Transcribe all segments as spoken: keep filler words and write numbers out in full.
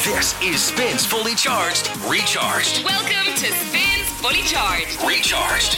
This is Spins Fully Charged, Recharged. Welcome to Spins Fully Charged. Recharged.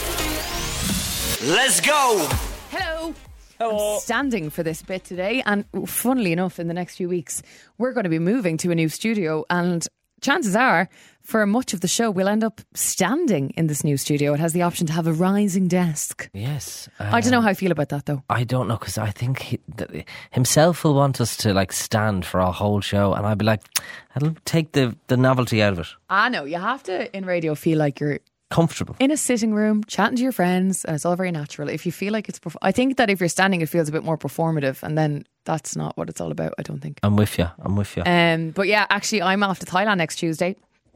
Let's go. Hello. Hello. I'm standing for this bit today, and funnily enough, in the next few weeks, we're going to be moving to a new studio, and chances are, for much of the show, we'll end up standing in this new studio. It has the option to have a rising desk. Yes. Uh, I don't know how I feel about that, though. I don't know, because I think he, th- himself will want us to like stand for a whole show, and I'd be like, I'll take the, the novelty out of it. I know, you have to, in radio, feel like you're Comfortable. in a sitting room, chatting to your friends, and it's all very natural. If you feel like it's... Perf- I think that if you're standing, it feels a bit more performative, and then that's not what it's all about, I don't think. I'm with you. I'm with you. Um, but yeah, actually, I'm off to Thailand next Tuesday,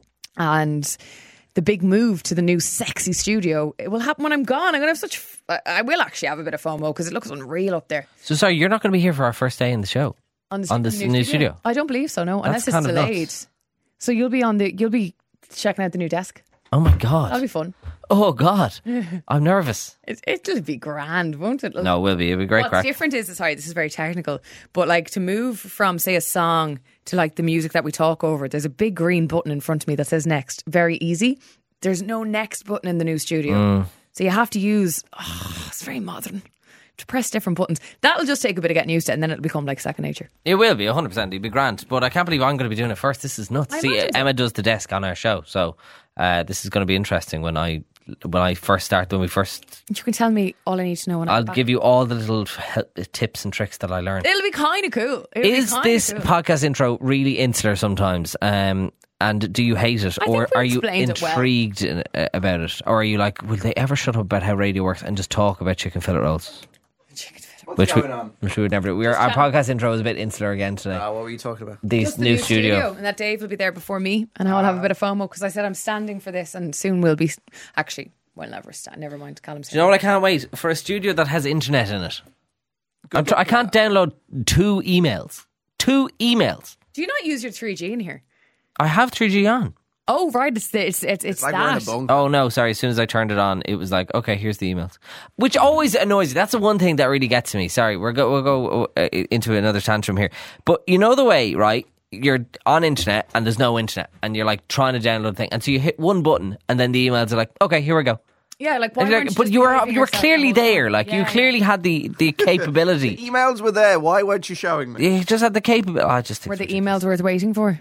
and the big move to the new sexy studio, it will happen when I'm gone. I'm going to have such... F- I- I will actually have a bit of FOMO because it looks unreal up there. So sorry, you're not going to be here for our first day in the show? On, the, On this new studio? I don't believe so, no, unless That's it's kind of delayed. nuts. So you'll be on the... You'll be checking out the new desk. Oh my God. That'll be fun. Oh God. I'm nervous. It, it'll be grand, won't it? No, it will be. It'll be great What's crack. different is, sorry, this is very technical, but like to move from, say, a song to like the music that we talk over, there's a big green button in front of me that says next. Very easy. There's no next button in the new studio. Mm. So you have to use, oh, it's very modern, to press different buttons. That'll just take a bit of getting used to it, and then it'll become like second nature. It will be, one hundred percent. It'll be grand. But I can't believe I'm going to be doing it first. This is nuts. I See, imagine so. Emma does the desk on our show. So uh, this is going to be interesting when I when I first start, when we first... You can tell me all I need to know when I'll I'm back. give you all the little hel- tips and tricks that I learned. It'll be kind of cool. It'll Is be kinda this cool. podcast intro really insular sometimes? Um, and do you hate it? I think Or we are you explained it well. intrigued in- uh, about it? Or are you like, will they ever shut up about how radio works and just talk about chicken fillet rolls? What's Which going we, on? which we would never do. We are, our podcast intro is a bit insular again today. Uh, what were you talking about? This Just the new, studio. And that Dave will be there before me, and I'll have a bit of FOMO because I said I'm standing for this, and soon we'll be... Actually, we'll never stand. Never mind. Callum's Do you know what I can't wait? For a studio that has internet in it. I'm tr- I can't download two emails. Two emails. Do you not use your three G in here? I have three G on. Oh, right. It's it's it's, it's, It's like that. we're in a bunker. Oh no, sorry. As soon as I turned it on, it was like, okay, here's the emails, which always annoys you. That's the one thing that really gets to me. Sorry, we're go we'll go uh, into another tantrum here. But you know the way, right? You're on internet and there's no internet, and you're like trying to download a thing, and so you hit one button, and then the emails are like, okay, here we go. Yeah, like, why And you're weren't like, you but just you were behaving you were yourself clearly the whole there, time? like you Yeah, clearly had the the capability. Emails were there. Why weren't you showing me? You just had the capability. I just think Were it's the ridiculous. emails worth waiting for?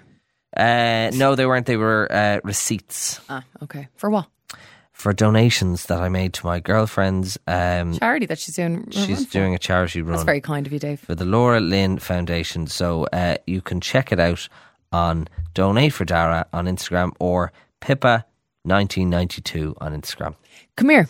Uh, no, they weren't. They were uh, receipts Ah, okay. For what? for donations that I made to my girlfriend's. Um, Charity that she's doing. she's doing a charity run. That's very kind of you, Dave. For the Laura Lynn Foundation. So uh, you can check it out on Donate for Dara on Instagram or Pippa nineteen ninety-two on Instagram. Come here.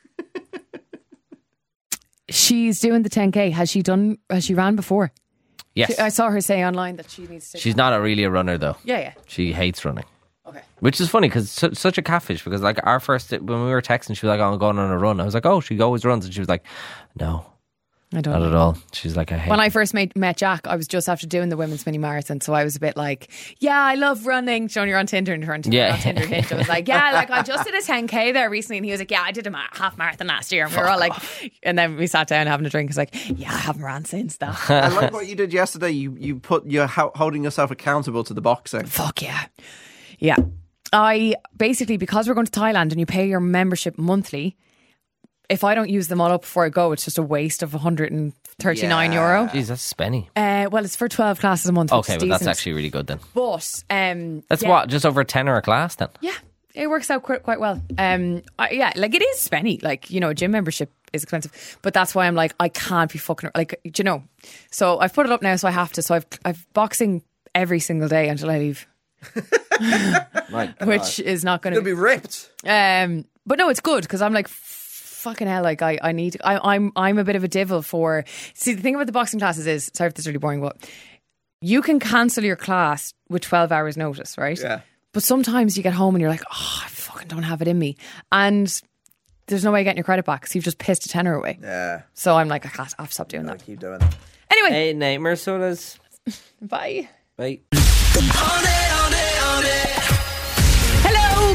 She's doing the ten K. Has she done? Has she ran before? Yes. I saw her say online that she needs to. She's not a really a runner though. Yeah, yeah. She hates running. Okay. Which is funny because su- such a catfish, because like our first, when we were texting, she was like, oh, I'm going on a run. I was like, oh, she always runs. And she was like, no, I don't not know. at all. She's like, I hate When I it. first met, met Jack, I was just after doing the women's mini marathon, so I was a bit like, "Yeah, I love running." Showing you're on Tinder and trying to Yeah. on Tinder hint. I was like, "Yeah, like I just did a ten K there recently," and he was like, "Yeah, I did a ma- half marathon last year." And we were all like, and then we sat down having a drink. I was like, "Yeah, I haven't ran since that." I like what you did yesterday. You you put you're ho- holding yourself accountable to the boxing. Fuck yeah, yeah. I basically, because we're going to Thailand and you pay your membership monthly. If I don't use them all up before I go, it's just a waste of one hundred thirty-nine Yeah. euro. Jeez, that's spenny. Uh, well, it's for twelve classes a month. which Okay, is well, that's decent. actually really good then. But um, That's yeah. what, just over a tenner a class then? Yeah, it works out quite, quite well. Um, I, yeah, like it is spenny. Like, you know, a gym membership is expensive, but that's why I'm like, I can't be fucking like, do you know. So I've put it up now, so I have to. So I've I've boxing every single day until I leave, Right, which is not going you'll to be ripped. Um, but no, it's good because I'm like, fucking hell, like I, I need, I, I'm, I'm a bit of a devil for. See, the thing about the boxing classes is, sorry if this is really boring, but you can cancel your class with twelve hours notice, right? Yeah. But sometimes you get home and you're like, oh, I fucking don't have it in me, and there's no way of getting your credit back because you've just pissed a tenner away. Yeah. So I'm like, I can't, I've stopped doing Gotta that. keep doing it. Anyway, Hey, Nate Mersolas. bye. Bye. Hello,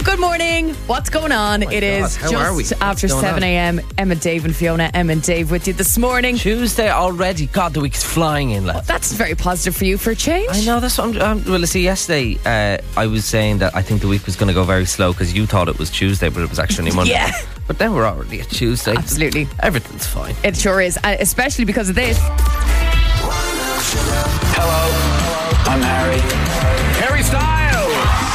Good morning. What's going on? Oh my it God, is how are we? just What's after going seven a.m. Emma, Dave and Fiona. Emma and Dave with you this morning. Tuesday already. God, the week's flying in, lads. That's very positive for you for a change. I know, that's what I'm... Um, well, see, yesterday uh, I was saying that I think the week was going to go very slow because you thought it was Tuesday, but it was actually only Monday. Yeah. But then we're already at Tuesday. Absolutely. Everything's fine. It sure is, uh, especially because of this. Hello, I'm Harry. Harry Styles!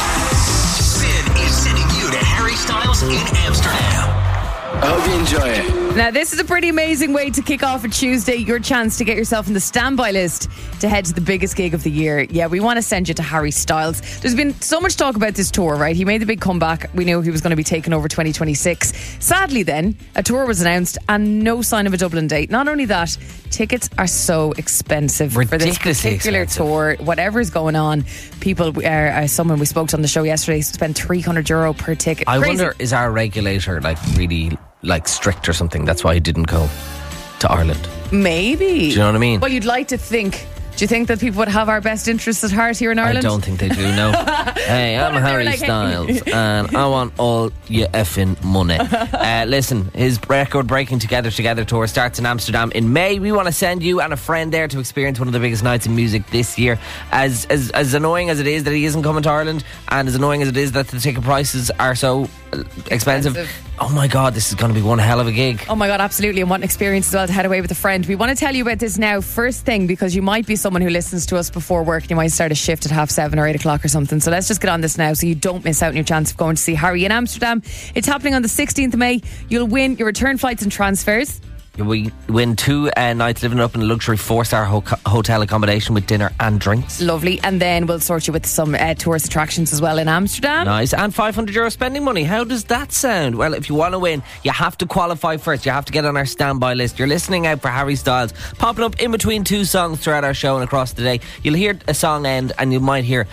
Spin is sending you to Harry Styles in Amsterdam. I hope you enjoy it. Now, this is a pretty amazing way to kick off a Tuesday. Your chance to get yourself in the standby list to head to the biggest gig of the year. Yeah, we want to send you to Harry Styles. There's been so much talk about this tour, right? He made the big comeback. We knew he was going to be taking over twenty twenty-six. Sadly, then, a tour was announced and no sign of a Dublin date. Not only that, tickets are so expensive for this Ridiculously particular expensive. tour. Whatever's going on, people, uh, uh, someone we spoke to on the show yesterday spent three hundred euro per ticket. I Crazy. wonder, is our regulator like really like strict or something? That's why he didn't go to Ireland. Maybe. Do you know what I mean? Well, you'd like to think. Do you think that people would have our best interests at heart here in Ireland? I don't think they do, no. Hey, I'm What if they were Harry like, hey- Styles and I want all your effing money. Uh, listen, his record-breaking Together Together tour starts in Amsterdam in May. We want to send you and a friend there to experience one of the biggest nights in music this year. As, as, as annoying as it is that he isn't coming to Ireland, and as annoying as it is that the ticket prices are so uh, expensive, Expensive. oh my God, this is going to be one hell of a gig. Oh my God, absolutely. And what an experience as well to head away with a friend. We want to tell you about this now, first thing, because you might be someone who listens to us before work and you might start a shift at half seven or eight o'clock or something. So let's just get on this now so you don't miss out on your chance of going to see Harry in Amsterdam. It's happening on the sixteenth of May. You'll win your return flights and transfers. We win two uh, nights living up in a luxury four-star ho- hotel accommodation with dinner and drinks. Lovely. And then we'll sort you with some uh, tourist attractions as well in Amsterdam. Nice. And five hundred euro spending money. How does that sound? Well, if you want to win, you have to qualify first. You have to get on our standby list. You're listening out for Harry Styles, popping up in between two songs throughout our show and across the day. You'll hear a song end and you might hear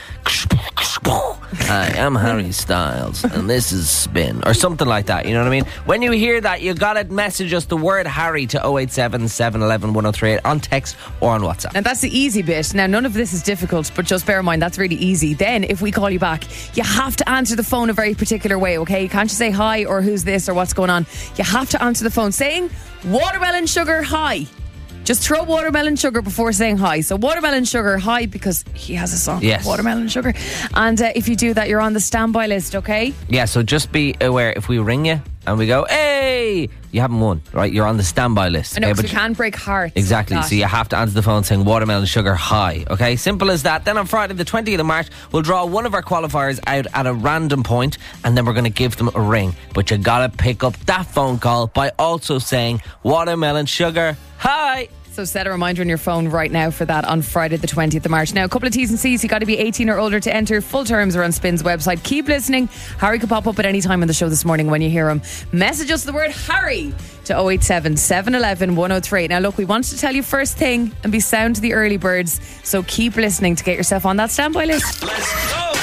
Hi, I'm Harry Styles and this is Spin, or something like that, you know what I mean? When you hear that, you gotta message us the word Harry to oh eight seven, seven one one, one oh three eight on text or on WhatsApp. And that's the easy bit. Now, none of this is difficult, but just bear in mind that's really easy. Then, if we call you back, you have to answer the phone a very particular way, okay? You can't just say hi or who's this or what's going on. You have to answer the phone saying watermelon sugar hi. Just throw watermelon sugar before saying hi. So watermelon sugar hi, because he has a song, Yes. Watermelon Sugar. And uh, if you do that, you're on the standby list, okay? Yeah, so just be aware, if we ring you and we go, hey, you haven't won, right? You're on the standby list. I know, okay, 'cause but we can't break hearts. Exactly, like that. so you have to answer the phone saying watermelon sugar hi, okay? Simple as that. Then on Friday the twentieth of March, we'll draw one of our qualifiers out at a random point and then we're going to give them a ring. But you got to pick up that phone call by also saying watermelon sugar hi. So set a reminder on your phone right now for that on Friday the twentieth of March. Now, a couple of T's and C's. You got to be eighteen or older to enter. Full terms are on Spin's website. Keep listening. Harry could pop up at any time on the show this morning when you hear him. Message us the word Harry to oh eight seven, seven one one, one oh three eight. Now, look, we wanted to tell you first thing and be sound to the early birds. So keep listening to get yourself on that standby list. Let's go.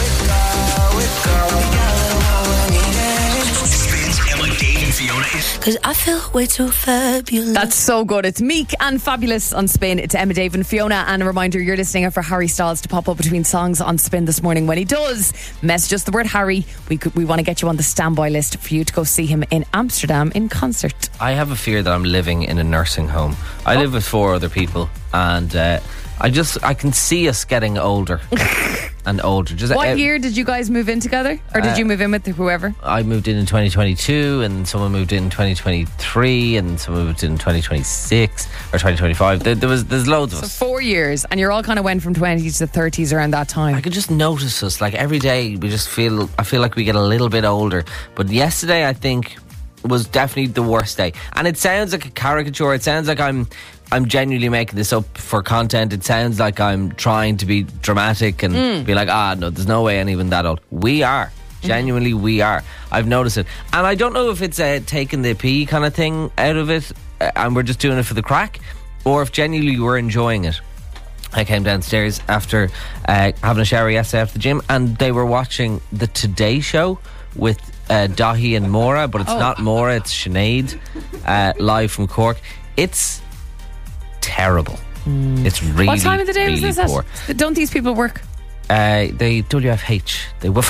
Spins Emma, Dave, and Fiona is Cause I feel way too fabulous. That's so good. It's Meek and Fabulous on Spin. It's Emma, Dave and Fiona. And a reminder, you're listening out for Harry Styles to pop up between songs on Spin this morning. When he does, message us the word Harry. We could, we want to get you on the standby list for you to go see him in Amsterdam in concert. I have a fear that I'm living in a nursing home. I live with four other people and uh, I just, I can see us getting older and older. Just, What uh, year did you guys move in together? Or did Uh, you move in with whoever? I moved in in twenty twenty-two and someone moved in in twenty twenty-three and someone moved in in twenty twenty-six or twenty twenty-five. There, there was, there's loads of So us. four years. And you're all kind of went from twenties to thirties around that time. I could just notice us, like every day we just feel, I feel like we get a little bit older. But yesterday I think was definitely the worst day. And it sounds like a caricature. It sounds like I'm I'm genuinely making this up for content. It sounds like I'm trying to be dramatic and Mm. be like, ah, no, there's no way anyone that old. We are. Genuinely, we are. I've noticed it. And I don't know if it's uh, taking the pee kind of thing out of it uh, and we're just doing it for the crack, or if genuinely we're enjoying it. I came downstairs after uh, having a shower yesterday after the gym and they were watching the Today Show with uh, Dahi and Maura, but it's Oh. not Maura, it's Sinead, uh, live from Cork. It's terrible. It's really, What time of the day really was this poor. at? Don't these people work? Uh, they W F H, they W F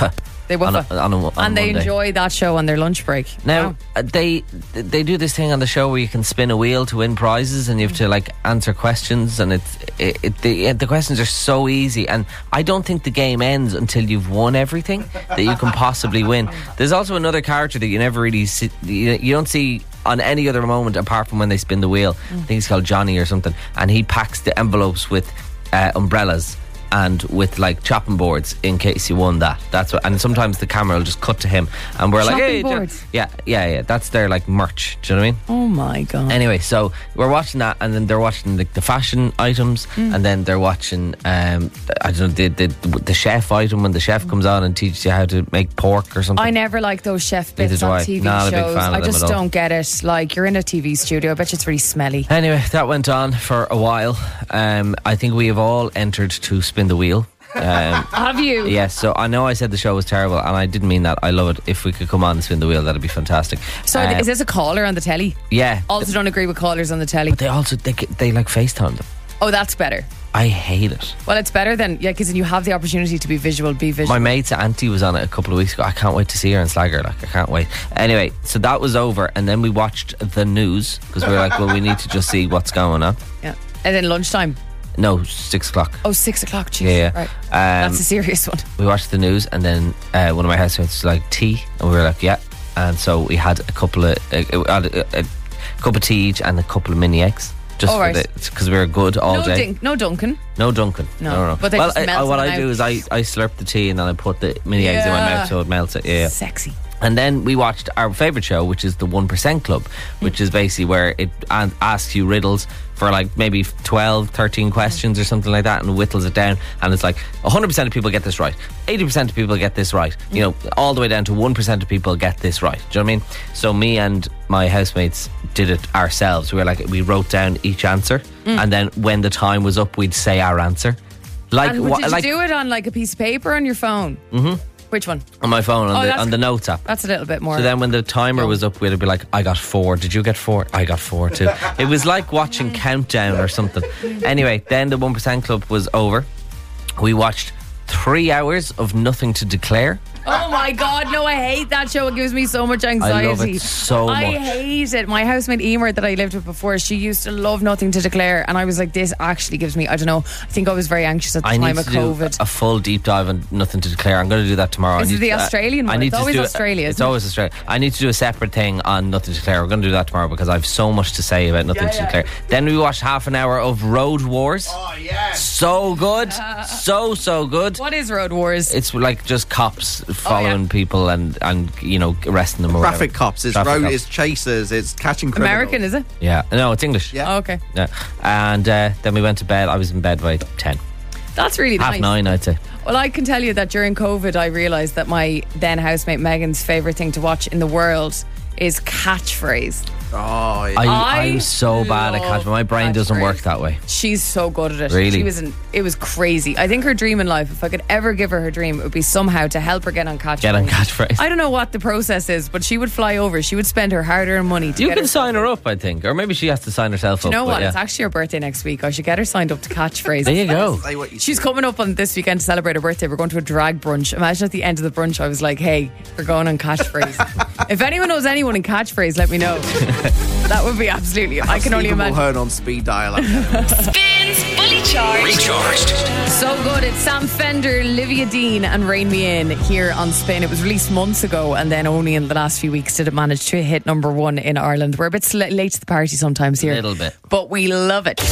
They on woofa. a, on a, on and they Monday. enjoy that show on their lunch break. Now Wow. uh, they they do this thing on the show where you can spin a wheel to win prizes, and you have to like answer questions, and it's it, it, the the questions are so easy, and I don't think the game ends until you've won everything that you can possibly win. There's also another character that you never really see, you, you don't see on any other moment apart from when they spin the wheel. I think he's called Johnny or something, and he packs the envelopes with uh, umbrellas and with like chopping boards in case you won that. That's what. And sometimes the camera will just cut to him, and we're like, Chopping "Hey, Jo-" boards? yeah, yeah, yeah." That's their like merch. Do you know what I mean? Oh my God. Anyway, so we're watching that, and then they're watching the, the fashion items, Mm. and then they're watching um, I don't know the, the the chef item when the chef comes on and teaches you how to make pork or something. I never like those chef bits Neither do on I. T V Not a big shows. fan of I them just at all. don't get it. Like, you're in a T V studio. I bet you it's really smelly. Anyway, that went on for a while. Um, I think we have all entered to spin the wheel. Um, Have you? yes, so I know I said the show was terrible, and I didn't mean that. I love it. If we could come on and spin the wheel, that'd be fantastic. So Um, is this a caller on the telly? yeah, Also don't agree with callers on the telly. but they also they get- they like FaceTime them. Oh, that's better. I hate it. Well, it's better than, yeah, because then you have the opportunity to be visual, be visual. My mate's auntie was on it a couple of weeks ago. I can't wait to see her and slag her. Like, I can't wait. Anyway, so that was over, and then we watched the news because we were like, well, we need to just see what's going on. Yeah. And then lunchtime. No, six o'clock. Oh, six o'clock. Jeez. Yeah, yeah. Right. Um, That's a serious one. we watched the news, and then uh, one of my housemates was like, tea, and we were like, yeah. And so we had a couple of uh, we had a, a cup of tea each and a couple of mini eggs. Just Oh, for right. the because we were good all No, day. Dink, no Duncan. No Duncan. No, no, no. but they well, just I, melt what them I do out. is I, I slurp the tea and then I put the mini eggs in my Yeah. mouth so it melts it. Yeah. yeah. Sexy. And then we watched our favourite show, which is the one percent Club, which is basically where it an- asks you riddles for like maybe twelve, thirteen questions or something like that, and whittles it down. And it's like one hundred percent of people get this right, eighty percent of people get this right, you know, all the way down to one percent of people get this right. Do you know what I mean? So me and my housemates did it ourselves. We were like, we wrote down each answer, and then when the time was up, we'd say our answer. Like, And wha- did you like do it on like a piece of paper on your phone? Mm-hmm. Which one? on my phone, on, Oh, the, that's- on the notes app. That's a little bit more. So then when the timer was up, we'd be like, I got four. Did you get four? I got four too. It was like watching Countdown or something. Anyway, then the one percent Club was over. We watched three hours of Nothing to Declare. Oh my God, no, I hate that show. It gives me so much anxiety. I love it so I much. hate it. My housemate Emer that I lived with before, she used to love Nothing to Declare, and I was like, this actually gives me, I don't know, I think I was very anxious at the I time need of to do COVID. a full deep dive on Nothing to Declare. I'm going to do that tomorrow. Is I it need the to- Australian I one? need It's to always do it- Australia, It's isn't it? always Australia. I need to do a separate thing on Nothing to Declare. We're going to do that tomorrow because I have so much to say about Nothing to Declare. Then we watched half an hour of Road Wars. Oh, yes. So good. So, so good. What is Road Wars? It's like just cops following Oh, yeah. people and, and you know arresting them or Traffic whatever. cops, it's Traffic road, cops. it's chasers, it's catching criminals. American, is it? Yeah, no, it's English. Yeah. Oh, okay. Yeah. And uh, then we went to bed. I was in bed by ten, That's really half nice. nine, I'd say. Well, I can tell you that during COVID, I realised that my then housemate Megan's favourite thing to watch in the world is Catchphrase. Oh, yeah. I, I I'm so bad at love catch. My brain doesn't catchphrase. work that way. She's so good at it. Really? She was an, it was crazy. I think her dream in life, if I could ever give her her dream, it would be somehow to help her get on Catchphrase. Get on catchphrase. I don't know what the process is, but she would fly over. She would spend her hard-earned money to You get can herself- sign her up, I think, or maybe she has to sign herself Do you up. know but what? yeah. It's actually her birthday next week. I should get her signed up to Catchphrase. There you go. Say what you She's coming up on this weekend to celebrate her birthday. We're going to a drag brunch. Imagine at the end of the brunch, I was like, hey, we're going on Catchphrase. If anyone knows anyone in Catchphrase, let me know. That would be absolutely, I can only Stephen imagine. Mulhern on speed dial. Spins Fully Charged. Recharged. So good. It's Sam Fender, Livia Dean, and Rain Me In here on Spin. It was released months ago, and then only in the last few weeks did it manage to hit number one in Ireland. We're a bit sl- late to the party sometimes here. A little bit. But we love it.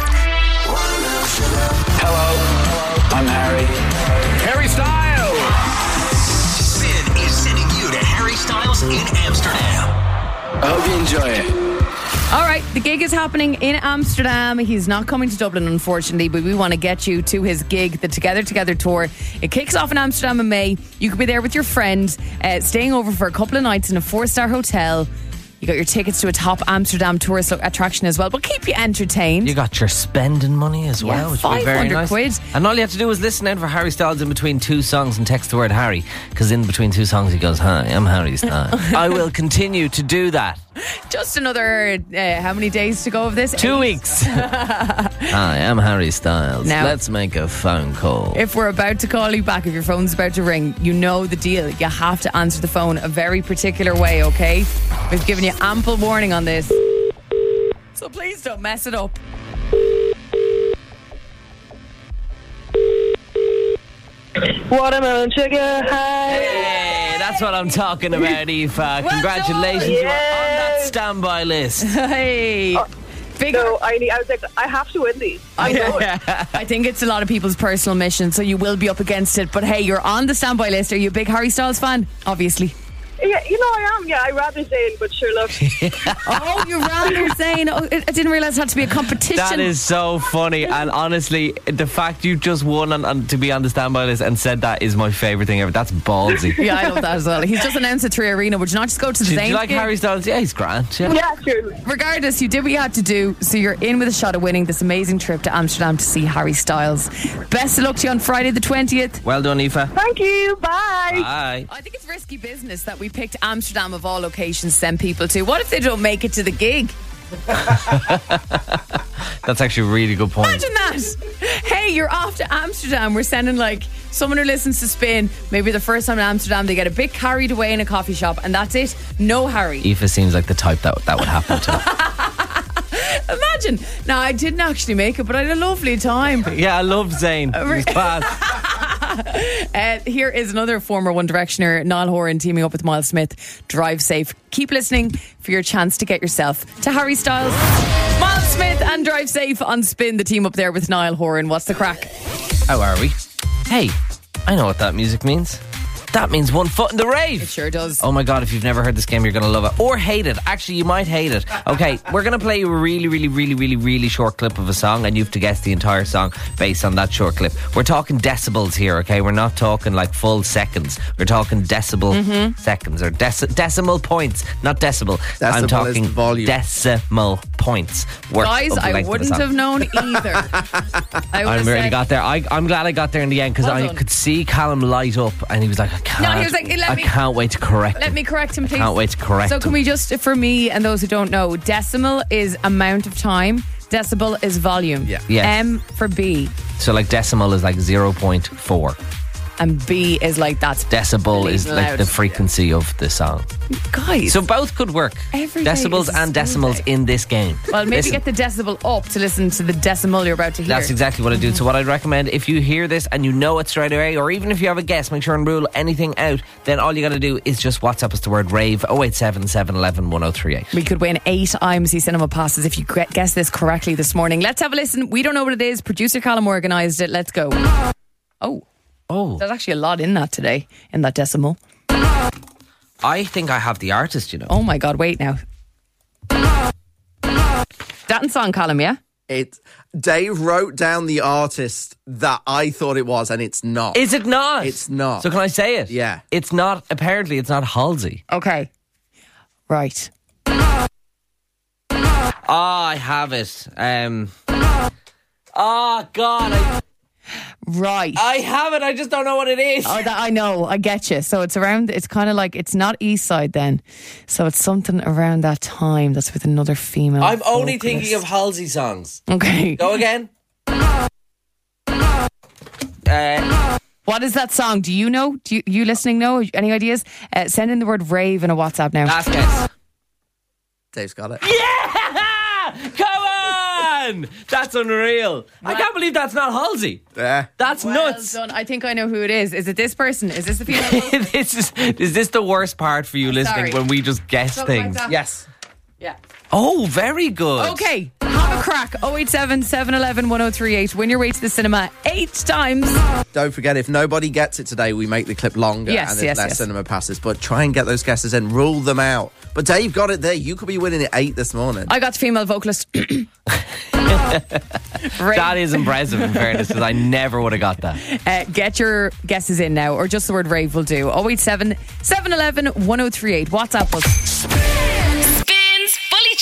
Hello, I'm Harry. Harry Styles. Spin is sending you to Harry Styles in Amsterdam. I hope you enjoy it. All right, the gig is happening in Amsterdam. He's not coming to Dublin, unfortunately, but we want to get you to his gig, the Together Together Tour. It kicks off in Amsterdam in May. You could be there with your friend, uh, staying over for a couple of nights in a four-star hotel. You got your tickets to a top Amsterdam tourist attraction as well. But keep you entertained. You got your spending money as well, Yeah, which would be very five hundred nice. quid. And all you have to do is listen out for Harry Styles in between two songs and text the word Harry, because in between two songs he goes, "Hi, I'm Harry Styles." I will continue to do that. Just another, uh, how many days to go of this? Two Eight. weeks. Hi, I'm Harry Styles. Now- Let's make a phone call. If we're about to call you back, if your phone's about to ring, you know the deal. You have to answer the phone a very particular way, okay? We've given you ample warning on this. So please don't mess it up. Watermelon sugar high. Hey, that's what I'm talking about, Aoife. Congratulations, you're on that standby list. Hey. Big So I, need, I was like, I have to win these. I know it. I think it's a lot of people's personal mission, so you will be up against it. But hey, you're on the standby list. Are you a big Harry Styles fan? Obviously. Yeah, you know I am. Yeah, I rather Zayn, but sure, look. Oh, you're rather saying. Oh, I didn't realise it had to be a competition. That is so funny, and honestly, the fact you just won on, on, to be on the standby list and said that is my favourite thing ever. That's ballsy. Yeah, I love that as well. He's just announced at Three Arena. Would you not just go to the Did Zayn you like gig? Harry Styles? Yeah, he's grand. Yeah. Yeah, sure. Regardless, you did what you had to do, so you're in with a shot of winning this amazing trip to Amsterdam to see Harry Styles. Best of luck to you on Friday the twentieth. Well done, Aoife. Thank you. Bye. Bye. I think it's risky business that we picked Amsterdam of all locations to send people to. What if they don't make it to the gig? That's actually a really good point. Imagine that. Hey, you're off to Amsterdam. We're sending like someone who listens to Spin, maybe the first time in Amsterdam, they get a bit carried away in a coffee shop, and that's it. No Harry. Aoife seems like the type that that would happen to. Imagine. Now, I didn't actually make it, but I had a lovely time. Yeah, I love Zayn. He's class. Uh, here is another former One Directioner, Niall Horan, teaming up with Miles Smith. Drive safe. Keep listening for your chance to get yourself to Harry Styles. Miles Smith and Drive Safe on Spin, the team up there with Niall Horan. What's the crack? How are we? Hey, I know what that music means. That means one foot in the rave. It sure does. Oh my God, if you've never heard this game, you're going to love it. Or hate it. Actually, you might hate it. Okay, we're going to play you a really, really, really, really, really short clip of a song, and you have to guess the entire song based on that short clip. We're talking decibels here, okay? We're not talking like full seconds. We're talking decibel Mm-hmm. seconds or deci- decimal points, not decibel. Decibel I'm is talking the volume. decimal points. worth Guys, of the I length of the wouldn't song. have known either. I would I have really said, got there. I, I'm glad I got there in the end because Well I done. could see Callum light up, and he was like, "I can't." No, he was like, "Let I me- can't wait to correct Let him." me correct him, please. Can't wait to correct So, can him. we just, for me and those who don't know, decimal is amount of time, decibel is volume. Yeah. Yes. M for B, So like decimal is like zero point four. and B is like that's Decibel is bleeding like loud. the frequency of the song. Guys. So both could work. Every day Decibels is a and school decimals day. in this game. Well, maybe Listen, get the decibel up to listen to the decimal you're about to hear. that's exactly what I do. So what I'd recommend, if you hear this and you know it straight away, or even if you have a guess, make sure and rule anything out, then all you got to do is just WhatsApp us the word rave oh eight seven, seven one one, one oh three eight. We could win eight I M C Cinema passes if you gu- guess this correctly this morning. Let's have a listen. We don't know what it is. Producer Callum organised it. Let's go. Oh, Oh, there's actually a lot in that today, in that decimal. I think I have the artist, you know. Oh my God, wait now. That in song, Callum, yeah? It. Dave wrote down the artist that I thought it was, and it's not. Is it not? It's not. So can I say it? Yeah. It's not, apparently it's not Halsey. Okay. Right. Oh, I have it. Um. Oh, God. I, Right. I have it. I just don't know what it is. Oh, that I know. I get you. So it's around, it's kind of like, it's not East Side then. So it's something around that time that's with another female. I'm only vocalist. thinking of Halsey songs. Okay. Go again. Uh, What is that song? Do you know? Do you, you listening know? Any ideas? Uh, send in the word rave in a WhatsApp now. last guess. Dave's got it. Yeah! Come on! That's unreal. I can't believe that's not Halsey. Yeah. That's Well nuts. done. I think I know who it is. Is it this person? Is this the female vocalist? this is is this the worst part for you listening Sorry. when we just guess Something like things? that. Yes. Yeah. Oh, very good. Okay. Have a crack. oh eight seven, seven one one, one oh three eight. Win your way to the cinema eight times. Don't forget, if nobody gets it today, we make the clip longer Yes, and there's yes, less yes. cinema passes. But try and get those guesses in, rule them out. But Dave got it there. You could be winning at eight this morning. I got the female vocalist. That is impressive, in fairness, because I never would have got that. Uh, get your guesses in now, or just the word rave will do. oh eight seven, seven one one, one oh three eight. WhatsApp us. Spin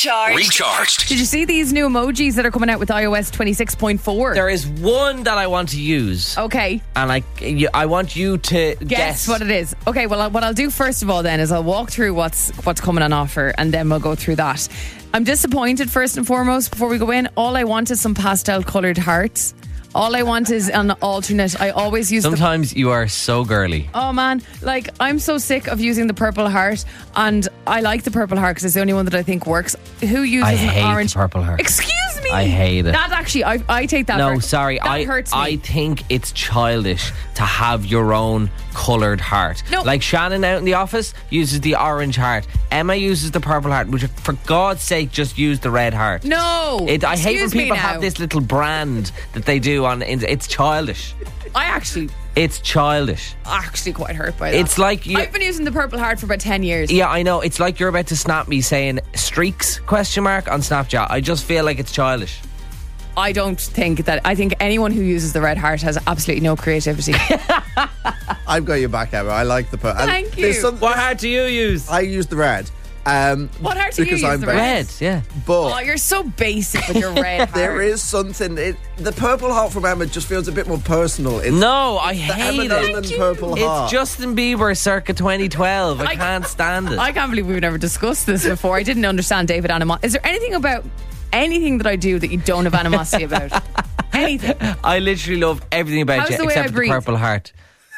Recharged. Recharged. Did you see these new emojis that are coming out with i O S twenty-six point four? There is one that I want to use, Okay, and I, you- I want you to guess, guess, what it is. Okay, well, what I'll do first of all then is I'll walk through what's what's coming on offer, and then we'll go through that. I'm disappointed first and foremost before we go in. All I want is some pastel coloured hearts. All I want is an alternate. I always use the Sometimes you are so girly. Oh man, like I'm so sick of using the purple heart, and I like the purple heart because it's the only one that I think works. Who uses I an hate orange the purple heart. Excuse me. I hate it. That actually, I, I take that. No, very- sorry. that I hurts me. I think it's childish to have your own coloured heart. No. Like Shannon out in the office uses the orange heart. Emma uses the purple heart, which for God's sake just use the red heart. no, It, I hate when excuse me people now. have this little brand that they do on. It's childish. I actually, It's childish. actually quite hurt by that. It's like you, I've been using the purple heart for about ten years. yeah, I know. It's like you're about to snap me saying streaks question mark on Snapchat. I just feel like it's childish. I don't think that. I think anyone who uses the red heart has absolutely no creativity. I've got your back, Emma. I like the put. Thank you. What heart do you use? I use the red. Um, What heart do you because use, I'm the very- red? Red, yeah. But Oh, you're so basic with your red heart. there is something. It, the purple heart from Emma just feels a bit more personal. It's No, I the hate Emma it. Nolan purple heart. It's Justin Bieber circa twenty twelve. I, I- can't stand it. I can't believe we've never discussed this before. I didn't understand David animosity. Is there anything about anything that I do that you don't have animosity about? Anything? I literally love everything about How's you the way I except for the breathe? purple heart.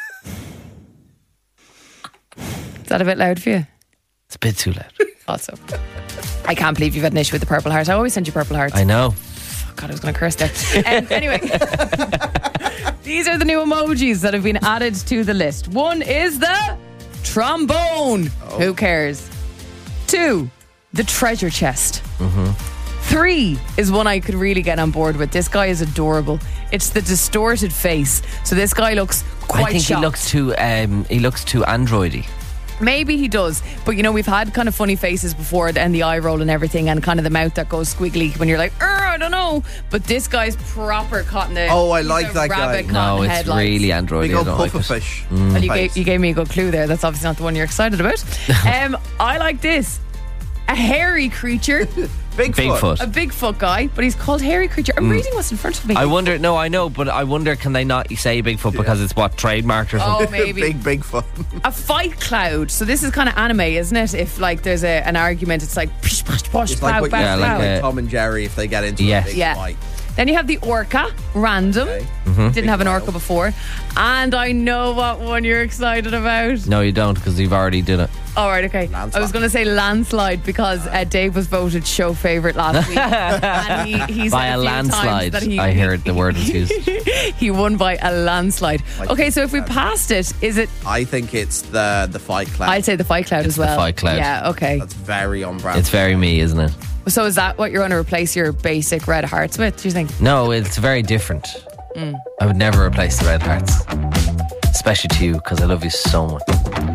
Is that a bit loud for you? It's a bit too loud. Also, I can't believe you've had an issue with the purple heart. I always send you purple hearts. I know. God, I was going to curse there. Um, anyway, these are the new emojis that have been added to the list. One is the trombone. Who cares? Two, the treasure chest. Three is one I could really get on board with. This guy is adorable. It's the distorted face. So this guy looks quite I think shocked. he looks too. Um, he looks too androidy. Maybe he does, but you know, we've had kind of funny faces before, and the eye roll and everything, and kind of the mouth that goes squiggly when you're like, "Er, I don't know." But this guy's proper caught in the. Oh, I he's like a that guy. rabbit caught No, in it's headlights. really androidy. big I old don't like it. pufferfish. Well, you, face. gave, you gave me a good clue there. That's obviously not the one you're excited about. um, I like this. A hairy creature, Bigfoot. Bigfoot. a Bigfoot guy, but he's called hairy creature. I'm reading what's in front of me. I wonder. No, I know, but I wonder. Can they not say Bigfoot because it's what trademarked or something? Oh, maybe. Big Bigfoot. A fight cloud. So this is kind of anime, isn't it? If like there's a, an argument, it's like pish, posh, posh, It's pow, like what pow, you Yeah, see like pow. with a- Tom and Jerry if they get into Yes. a big Yeah. fight. Then you have the orca, random. Okay. Didn't have an orca before. And I know what one you're excited about. No, you don't, because you've already did it. All right, okay. Landslide. I was going to say landslide because uh, Dave was voted show favourite last week. and he, he said By a few times landslide, that he, I heard the word was used. he won by a landslide. Like Okay, so if we that. passed it, is it? I think it's the the fight cloud. I'd say the fight cloud It's as well. the fight cloud. Yeah, okay. That's very on brand. It's very me, isn't it? So is that what you're going to replace your basic red hearts with, do you think? No, it's very different. Mm. I would never replace the red hearts, especially to you, because I love you so much.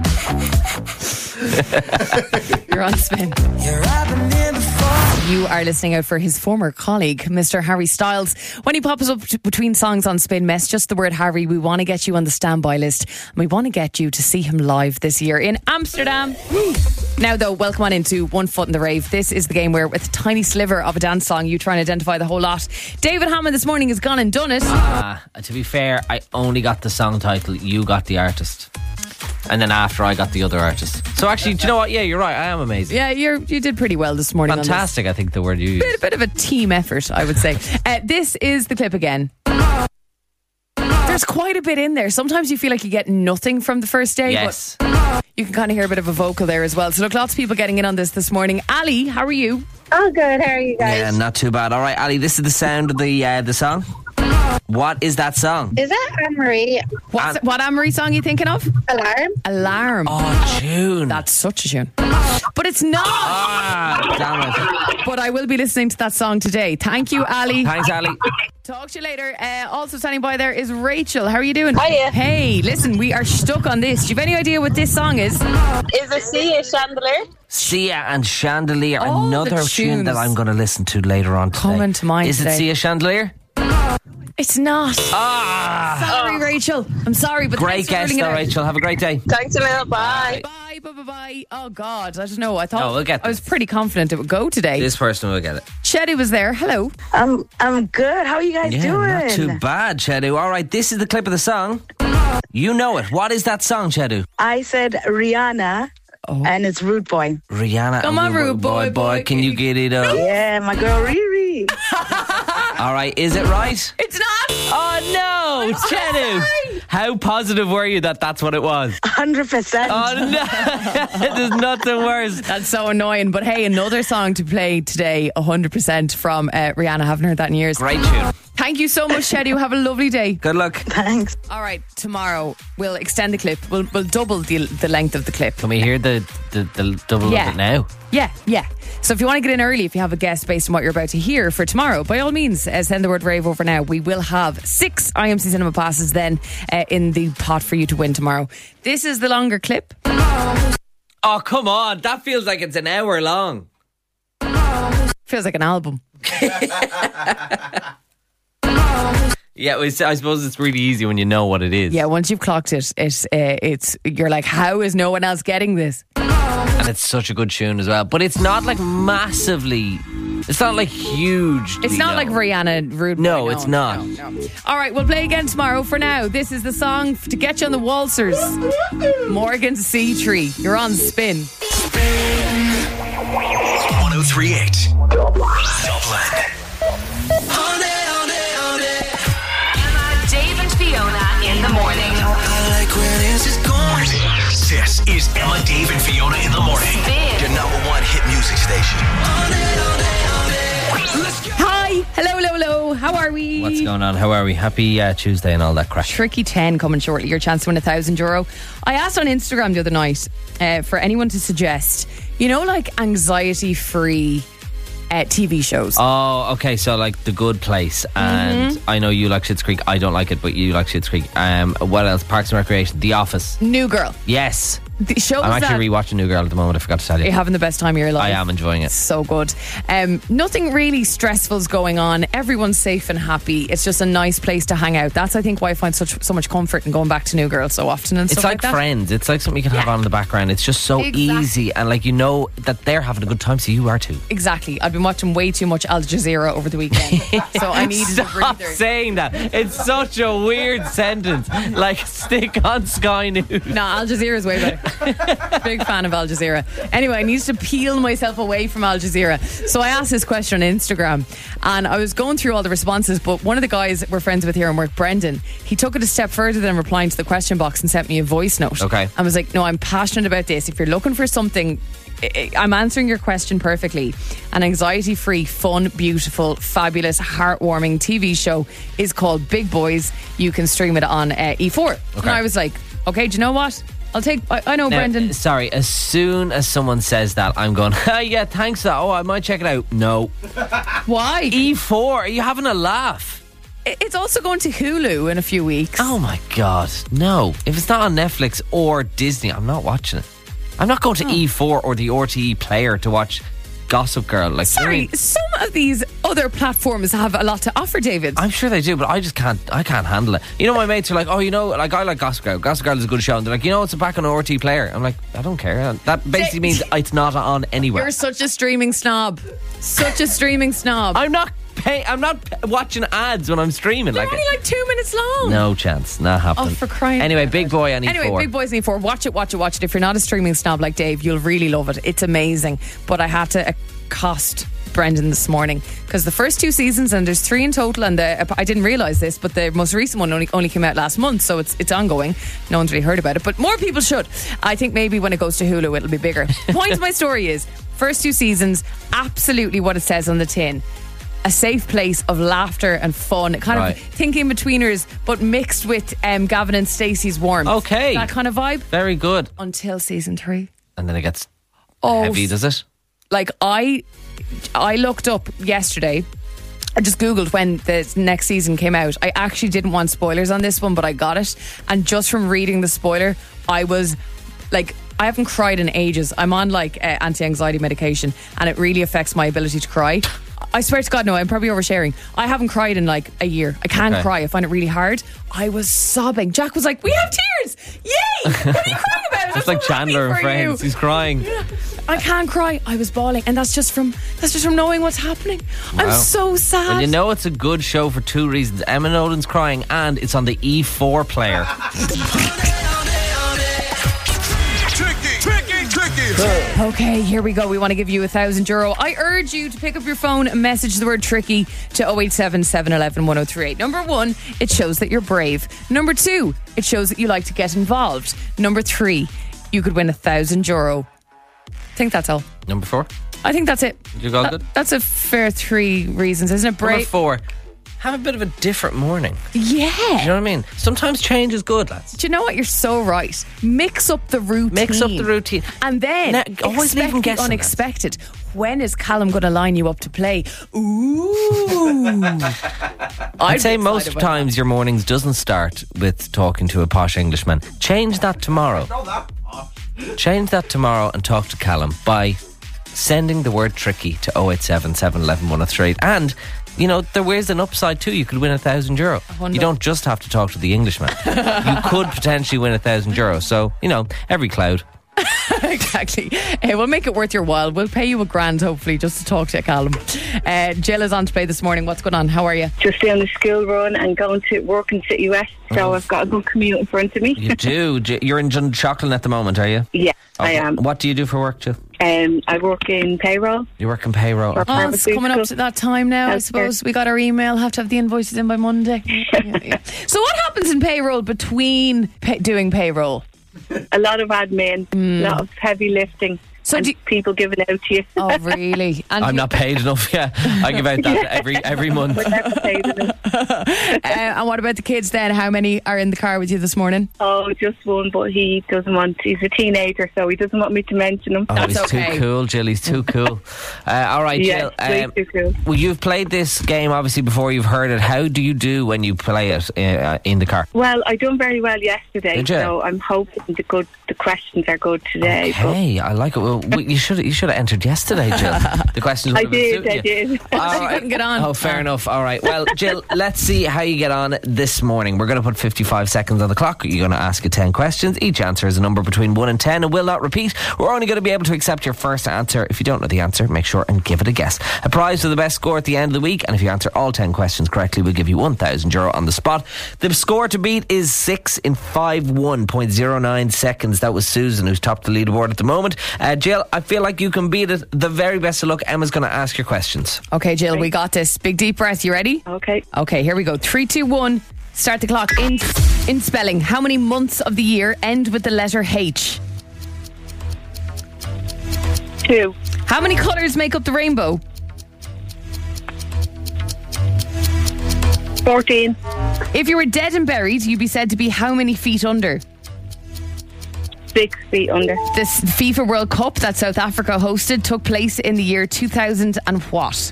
You're on spin. You are listening out for his former colleague, Mister Harry Styles. When he pops up t- between songs on Spin, mess just the word Harry. We want to get you on the standby list, and we want to get you to see him live this year in Amsterdam. Now, though, welcome on into One Foot in the Rave. This is the game where, with a tiny sliver of a dance song, you try and identify the whole lot. David Hammond this morning has gone and done it. Ah, to be fair, I only got the song title. You got the artist, and then after I got the other artist. So actually, do you know what? Yeah, you're right. I am amazing. Yeah, you're, you did pretty well this morning. Fantastic. I think the word you used. On this. Bit, a bit of a team effort, I would say. uh, this is the clip again. There's quite a bit in there. Sometimes you feel like you get nothing from the first day. Yes. But you can kind of hear a bit of a vocal there as well. So look, lots of people getting in on this this morning. Ali, how are you? Oh, good. How are you guys? Yeah, not too bad. All right, Ali, this is the sound of the uh, the song. What is that song? Is that Anne Marie What's it, what Anne-Marie song are you thinking of? Alarm? Alarm. Oh, tune. That's such a tune. But it's not. Ah, damn it. But I will be listening to that song today. Thank you, Ali. Thanks, Ali. Talk to you later. Uh, also standing by there is Rachel. How are you doing? Hiya. Hey, listen, we are stuck on this. Do you have any idea what this song is? Is it See a Chandelier? Sia and Chandelier, All another the tune tunes that I'm going to listen to later on today. Coming to mind Is today. it Sia Chandelier? It's not. Ah, Sorry, Rachel. I'm sorry, but great thanks for guest, ruling it though, out. Rachel. Have a great day. Thanks a lot. Bye. Bye, Bye, bye, bye, bye. Oh, God. I don't know. I thought No, we'll get I was this. pretty confident it would go today. This person will get it. Sheddy was there. Hello. I'm I'm good. How are you guys Yeah, doing? not too bad, Chedu. All right, this is the clip of the song. You know it. What is that song, Chedu? I said Rihanna, Oh. and it's Rude Boy. Rihanna. Come and on, Rude Boy, boy, Can you get it up? Yeah, my girl Riri. All right, is it right? It's not. Oh, no, Chedu. sorry. How positive were you that that's what it was? one hundred percent. Oh, no. There's nothing worse. That's so annoying. But hey, another song to play today, one hundred percent from uh, Rihanna. Haven't heard that in years. Great tune. Thank you so much, Sheddy. Have a lovely day. Good luck. Thanks. All right, tomorrow we'll extend the clip. We'll, we'll double the, the length of the clip. Can we hear the, the, the double Yeah. of it now? Yeah, yeah. So if you want to get in early, if you have a guest based on what you're about to hear for tomorrow, by all means, uh, send the word rave over now. We will have six I M C Cinema passes then uh, in the pot for you to win tomorrow. This is the longer clip. Oh, come on. That feels like it's an hour long. Feels like an album. Yeah, it was, I suppose it's really easy when you know what it is. Yeah, once you've clocked it, it's uh, it's you're like, how is no one else getting this? And it's such a good tune as well. But it's not like massively, it's not like huge. It's not like Rihanna Rude Boy. No, it's not. no, no. All right, we'll play again tomorrow. For now, this is the song to get you on the waltzers. Morgan C Tree. You're on Spin. one oh three point eight Dublin. Emma, Dave and Fiona in the morning. This is Emma, Dave, and Fiona in the morning. Spin. Your number one hit music station. Hi. Hello, hello, hello. How are we? What's going on? How are we? Happy uh, Tuesday and all that crap. Tricky ten coming shortly. Your chance to win a thousand euro. I asked on Instagram the other night uh, for anyone to suggest, you know, like anxiety-free uh, T V shows. Oh, okay. So like The Good Place, and Mm-hmm. I know you like Schitt's Creek. I don't like it, but you like Schitt's Creek. Um, what else? Parks and Recreation, The Office. New Girl. Yes, The shows I'm actually that rewatching New Girl at the moment. I forgot to tell you're you. having the best time of your life. I am enjoying it. So good. Um, nothing really stressful's going on. Everyone's safe and happy. It's just a nice place to hang out. That's, I think, why I find such so much comfort in going back to New Girl so often and It's stuff like, like that. Friends. It's like something you can have Yeah. on in the background. It's just so Exactly. easy, and like you know that they're having a good time, so you are too. Exactly. I've been watching way too much Al Jazeera over the weekend, so I needed Stop a breather. saying that. It's such a weird sentence. Like, stick on Sky News. No, Al Jazeera's way better. Big fan of Al Jazeera. Anyway, I needed to peel myself away from Al Jazeera. So I asked this question on Instagram, and I was going through all the responses, but one of the guys we're friends with here in work, Brendan, he took it a step further than replying to the question box and sent me a voice note. Okay. I was like, no, I'm passionate about this. If you're looking for something, I- I'm answering your question perfectly. An anxiety-free, fun, beautiful, fabulous, heartwarming T V show is called Big Boys. You can stream it on uh, E four. And I was like, okay, do you know what? I'll take, I, I know, Now, Brendan. Sorry, as soon as someone says that, I'm going, ah, yeah, thanks. That. Oh, I might check it out. No. Why? E four, are you having a laugh? It's also going to Hulu in a few weeks. Oh my God. No. If it's not on Netflix or Disney, I'm not watching it. I'm not going to Oh. E four or the R T E player to watch Gossip Girl. Like, you know what I Sorry, mean? some of these other platforms have a lot to offer, David. I'm sure they do, but I just can't. I can't handle it. You know, my mates are like, "Oh, you know, like I like Gossip Girl. Gossip Girl is a good show." And they're like, "You know, it's back on R T player." I'm like, "I don't care." That basically means it's not on anywhere. You're such a streaming snob. Such a streaming snob. I'm not pay. I'm not p- watching ads when I'm streaming. They're like, only like two minutes long. no chance, not happening. Oh, for crying Anyway, out Big loud. Boy on E four. Anyway, Big Boys on E four. Watch it, watch it, watch it. If you're not a streaming snob like Dave, you'll really love it. It's amazing. But I had to accost Brendan this morning because the first two seasons, and there's three in total, and the, I didn't realise this, but the most recent one only, only came out last month, so it's it's ongoing. No one's really heard about it, but more people should. I think maybe when it goes to Hulu, it'll be bigger. The point of my story is, first two seasons, absolutely what it says on the tin. A safe place of laughter and fun, kind Right. of thinking betweeners, but mixed with um, Gavin and Stacey's warmth. Okay. That kind of vibe. Very good. Until season three. And then it gets Oh, heavy, does it? Like I, I looked up yesterday. I just Googled when the next season came out. I actually didn't want spoilers on this one, but I got it. And just from reading the spoiler, I was like, I haven't cried in ages. I'm on like uh, anti-anxiety medication, and it really affects my ability to cry. I swear to God, no, I'm probably oversharing. I haven't cried in like a year. I can't Okay. cry. I find it really hard. I was sobbing. Jack was like, "We have tears! Yay! What are you crying about?" It's like Chandler and for Friends. you. He's crying. I can't cry. I was bawling, and that's just from that's just from knowing what's happening. I'm Wow. so sad. Well, you know it's a good show for two reasons. Emma Nolan's crying, and it's on the E four player. Tricky, tricky, tricky. Okay, here we go. We want to give you a thousand euro. I urge you to pick up your phone and message the word tricky to oh eight seven, seven one one, one oh three eight. Number one, it shows that you're brave. Number two, it shows that you like to get involved. Number three, you could win a thousand euro. I think that's all. Number four. I think that's it. You got That- good? That's a fair three reasons, isn't it? Number Brave. four. Have a bit of a different morning. Yeah. Do you know what I mean? Sometimes change is good, lads. Do you know what? You're so right. Mix up the routine. Mix up the routine. And then Now, always leave expect them the guessing, unexpected. When is Callum going to line you up to play? Ooh. I'd say most times your mornings doesn't start with talking to a posh Englishman. Change that tomorrow. Change that tomorrow and talk to Callum by sending the word tricky to oh eight seven, seven one one, one oh three eight. And, you know, there is an upside too. You could win a thousand euro. You don't just have to talk to the Englishman. You could potentially win a thousand euro. So, you know, every cloud. Exactly. Hey, we'll make it worth your while. We'll pay you a grand, hopefully, just to talk to Callum. Uh, Jill is on to play this morning. What's going on? How are you? Just doing the school run and going to work in City West, so Oh. I've got a good commute in front of me. You do. J- You're in Dundalk at the moment, are you? Yeah, I Okay. am. What do you do for work, Jill? Um, I work in payroll. You work in payroll. For Oh, it's coming up to that time now, I Healthcare. suppose. We got our email, have to have the invoices in by Monday. Yeah, yeah. So what happens in payroll between pay- doing payroll? A lot of admin, a lot of heavy lifting, So and do- people giving out to you. Oh, really? And I'm not paid enough. Yeah, I give out that every every month. We're never paid enough. Uh, and what about the kids then? How many are in the car with you this morning? Oh, just one, but he doesn't want. He's a teenager, so he doesn't want me to mention him. Oh, That's he's okay. too cool, Jill. He's too cool. Uh, all right, Yeah, Jill. way Um, too cool. well, you've played this game obviously before. You've heard it. How do you do when you play it uh, in the car? Well, I done very well yesterday, Did you? so I'm hoping the good the questions are good today. But Okay, I like it. Well, we- you should you should have entered yesterday, Jill. The questions. I would have been did, I suiting you. did. All You couldn't get on. Oh, fair enough. All right. Well, Jill, let's see how you get on this morning. We're going to put fifty-five seconds on the clock. You're going to ask you ten questions. Each answer is a number between one and ten and will not repeat. We're only going to be able to accept your first answer. If you don't know the answer, make sure and give it a guess. A prize for the best score at the end of the week. And if you answer all ten questions correctly, we'll give you one thousand euro on the spot. The score to beat is six in fifty-one point oh nine seconds. That was Susan, who's topped the leaderboard at the moment. Uh, Jill, I feel like you can beat it. The very best of luck. Emma's going to ask your questions. Okay, Jill, we got this. Big deep breath. You ready? Okay, Okay, here we go. Three, two, one. Start the clock. In in spelling, how many months of the year end with the letter H? two, How many colours make up the rainbow? fourteen, If you were dead and buried, you'd be said to be how many feet under? six feet under, This FIFA World Cup that South Africa hosted took place in the year two thousand and what?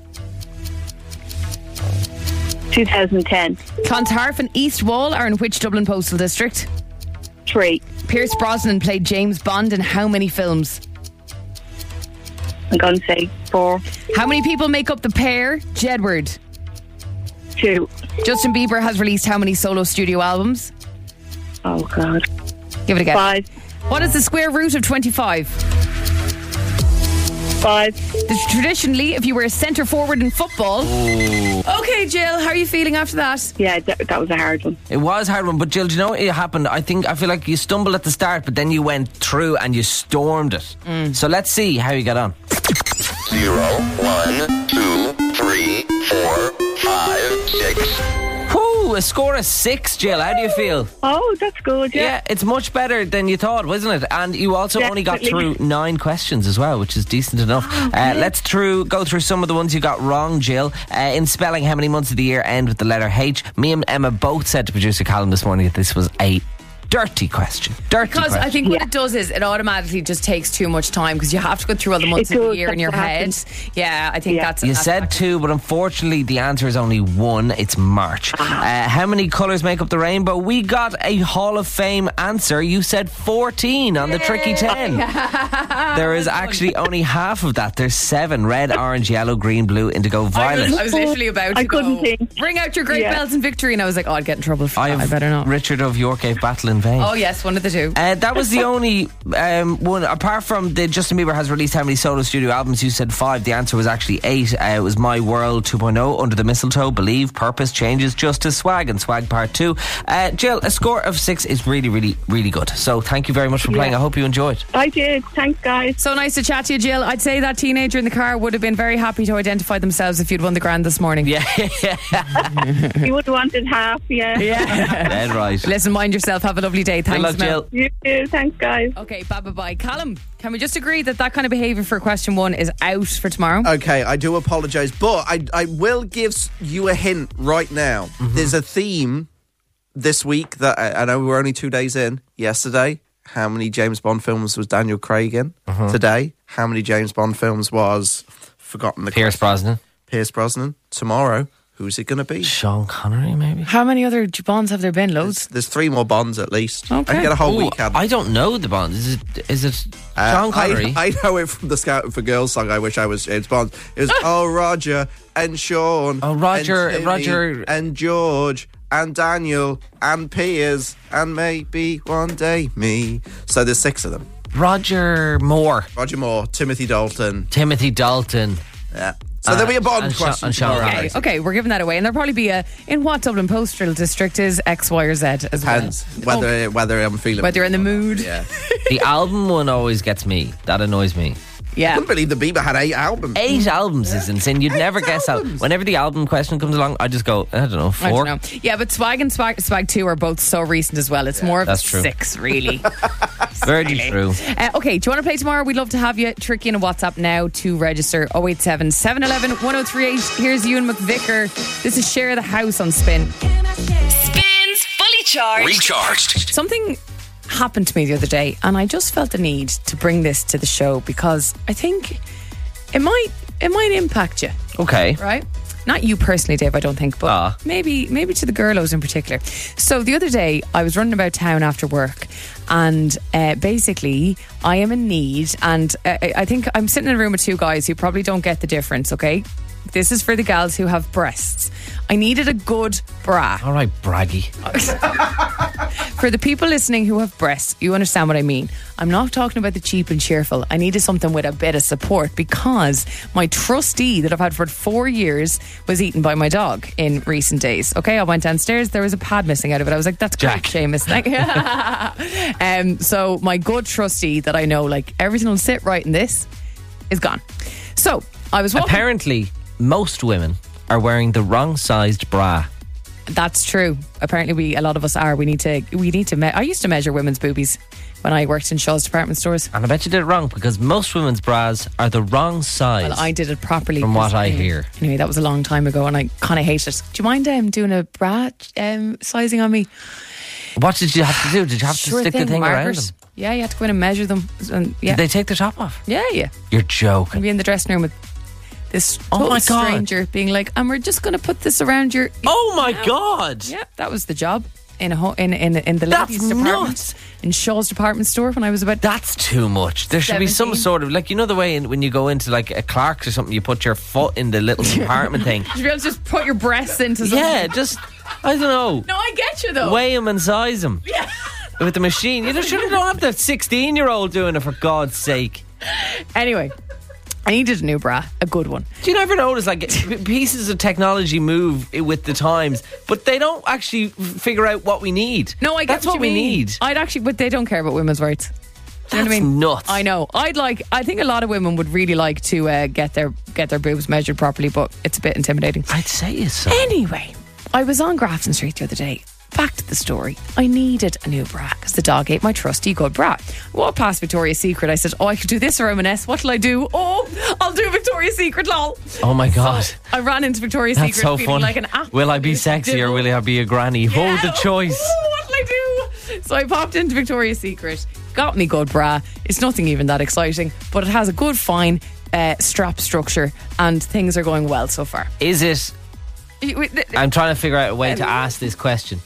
two thousand ten, Clontarf and East Wall are in which Dublin postal district? three. Pierce Brosnan played James Bond in how many films? I'm going to say four, How many people make up the pair Jedward? two. Justin Bieber has released how many solo studio albums? Oh God, Give it a guess. five, What is the square root of twenty-five? five. The- Traditionally, if you were a centre forward in football. Okay, Jill, how are you feeling after that? Yeah, that, that was a hard one. It was a hard one, but Jill, do you know what happened? I think I feel like you stumbled at the start, but then you went through and you stormed it. So let's see how you get on. Zero, one, two, three, four, five, six. Whoo, a score of six, Jill. How do you feel? Oh, that's good. Yeah, Yeah. it's much better than you thought, wasn't it? And you also only got Definitely. through nine questions as well, which is decent enough. Uh, let's through go through some of the ones you got wrong, Jill. Uh, in spelling, how many months of the year end with the letter H? Me and Emma both said to producer Callum this morning that this was a dirty question. Dirty Because question. I think what Yeah. it does is it automatically just takes too much time because you have to go through all the months It of the does, year in that's your what head. happens. Yeah, I think Yeah. that's You that's said actually- two, but unfortunately the answer is only one. It's March. Uh, how many colours make up the rainbow? We got a Hall of Fame answer. You said fourteen on the tricky ten. There is actually only half of that. There's seven: red, orange, yellow, green, blue, indigo, I violet. was, I was literally about to I go, couldn't think. bring out your great Yeah. bells and victory, and I was like, oh, I'd get in trouble for I that. I have better not. Richard of York Gate Battle in in vain. Oh yes, one of the two. Uh, that was the only um, one, apart from the Justin Bieber has released how many solo studio albums. You said five. The answer was actually eight. Uh, it was My World two point oh, Under the Mistletoe, Believe, Purpose, Changes, Justice, Swag, and Swag Part two. Uh, Jill, a score of six is really, really, really good. So thank you very much for playing. Yeah. I hope you enjoyed. I did. Thanks, guys. So nice to chat to you, Jill. I'd say that teenager in the car would have been very happy to identify themselves if you'd won the grand this morning. Yeah, You would have wanted half, yeah. Yeah. dead right. Listen, mind yourself. Have a lovely day. Good Thanks, luck, Mel. Jill. You too. Thanks, guys. Okay, bye bye bye. Callum, can we just agree that that kind of behaviour for question one is out for tomorrow? Okay, I do apologise, but I, I will give you a hint right now. Mm-hmm. There's a theme this week that I, I know we're only two days in. Yesterday, how many James Bond films was Daniel Craig in? Mm-hmm. Today, how many James Bond films was forgotten the Pierce question. Brosnan. Pierce Brosnan. Tomorrow, who's it going to be? Sean Connery, maybe? How many other Bonds have there been? Loads. There's three more Bonds at least. Okay. I can get a whole Ooh, week out. I don't know the Bond. Is it, is it Uh, Sean Connery? I, I know it from the Scouting for Girls song. I wish I was James Bond. It was oh Roger and Sean. Oh, Roger- and Timmy Roger- and George and Daniel and Piers and maybe one day me. So there's six of them. Roger Moore. Roger Moore, Timothy Dalton. Timothy Dalton. Yeah. So there'll be a Bond and Sha- question and Sean tomorrow. Connery. Okay, okay, we're giving that away, and there'll probably be a in what Dublin Postal District is X, Y, or Z as Depends well. whether Oh, whether I'm feeling whether you're in the mood. Yeah. The album one always gets me. That annoys me. I Yeah. couldn't believe the Bieber had eight albums. Eight albums is insane. You'd never guess how. albums. Whenever the album question comes along, I just go, I don't know, I four. don't know. Yeah, but Swag and Swag, Swag two are both so recent as well. It's more of that's a true. six, really. Very true. Uh, okay, do you want to play tomorrow? We'd love to have you. Trick in a WhatsApp now to register oh eight seven, seven one one, one oh three eight. Here's Ewan McVicker. This is Share the House on Spin. Spins Fully Charged. Recharged. Something happened to me the other day, and I just felt the need to bring this to the show because I think it might it might impact you, Okay. right? Not you personally, Dave, I don't think, but Ah. maybe maybe to the girlos in particular. So the other day, I was running about town after work, and uh, basically, I am in need, and uh, I think I'm sitting in a room with two guys who probably don't get the difference, okay? This is for the gals who have breasts. I needed a good bra. All right, braggy. For the people listening who have breasts, you understand what I mean. I'm not talking about the cheap and cheerful. I needed something with a bit of support because my trustee that I've had for four years was eaten by my dog in recent days. Okay, I went downstairs, there was a pad missing out of it. I was like, that's great, Jack. Seamus. Thank you. um, so my good trustee that I know, like, everything will sit right in this, is gone. So I was walking. Apparently, most women are wearing the wrong sized bra. That's true. Apparently, we a lot of us are. We need to. We need to. Me- I used to measure women's boobies when I worked in Shaw's department stores. And I bet you did it wrong because most women's bras are the wrong size. Well, I did it properly. From what because, I anyway, hear. Anyway, that was a long time ago, and I kind of hate it. Do you mind um, doing a bra um, sizing on me? What did you have to do? Did you have Sure to stick the thing around markers. them? Yeah, you had to go in and measure them. And yeah, Did they take the top off? yeah, yeah. You're I'd joking. be in the dressing room with this Oh total my God. stranger being like, "And we're just going to put this around your." Oh my God. Yeah, that was the job in a ho- in in in the That's ladies' department nuts. in Shaw's department store when I was about. That's too much. There should be some seventeen. sort of, like, you know the way in, when you go into like a Clark's or something, you put your foot in the little compartment thing. You should be able to just put your breasts into something. Yeah, just, I don't know. No, I get you though. Weigh them and size them. Yeah. With the machine. You don't, shouldn't have the sixteen year old doing it, for God's sake. Anyway, I needed a new bra, a good one. Do you never notice, like, p- pieces of technology move i- with the times, but they don't actually f- figure out what we need? No, I get That's what, you we mean. need. I'd actually, but they don't care about women's rights. Do you know what I That's mean? nuts. I know. I'd like. I think a lot of women would really like to uh, get their get their boobs measured properly, but it's a bit intimidating. I'd say it's so. Anyway, I was on Grafton Street the other day. Back to the story. I needed a new bra because the dog ate my trusty good bra. I walked past Victoria's Secret. I said, "Oh, I could do this or M and S. What'll I do? Oh, I'll do Victoria's Secret, lol." Oh my God. So I ran into Victoria's That's Secret so feeling funny. like an absolute Will I be sexy or devil. will I be a granny? Hold the Yeah. choice. Ooh, what'll I do? So I popped into Victoria's Secret, got me good bra. It's nothing even that exciting, but it has a good, fine uh, strap structure, and things are going well so far. Is it? I'm trying to figure out a way to ask this question.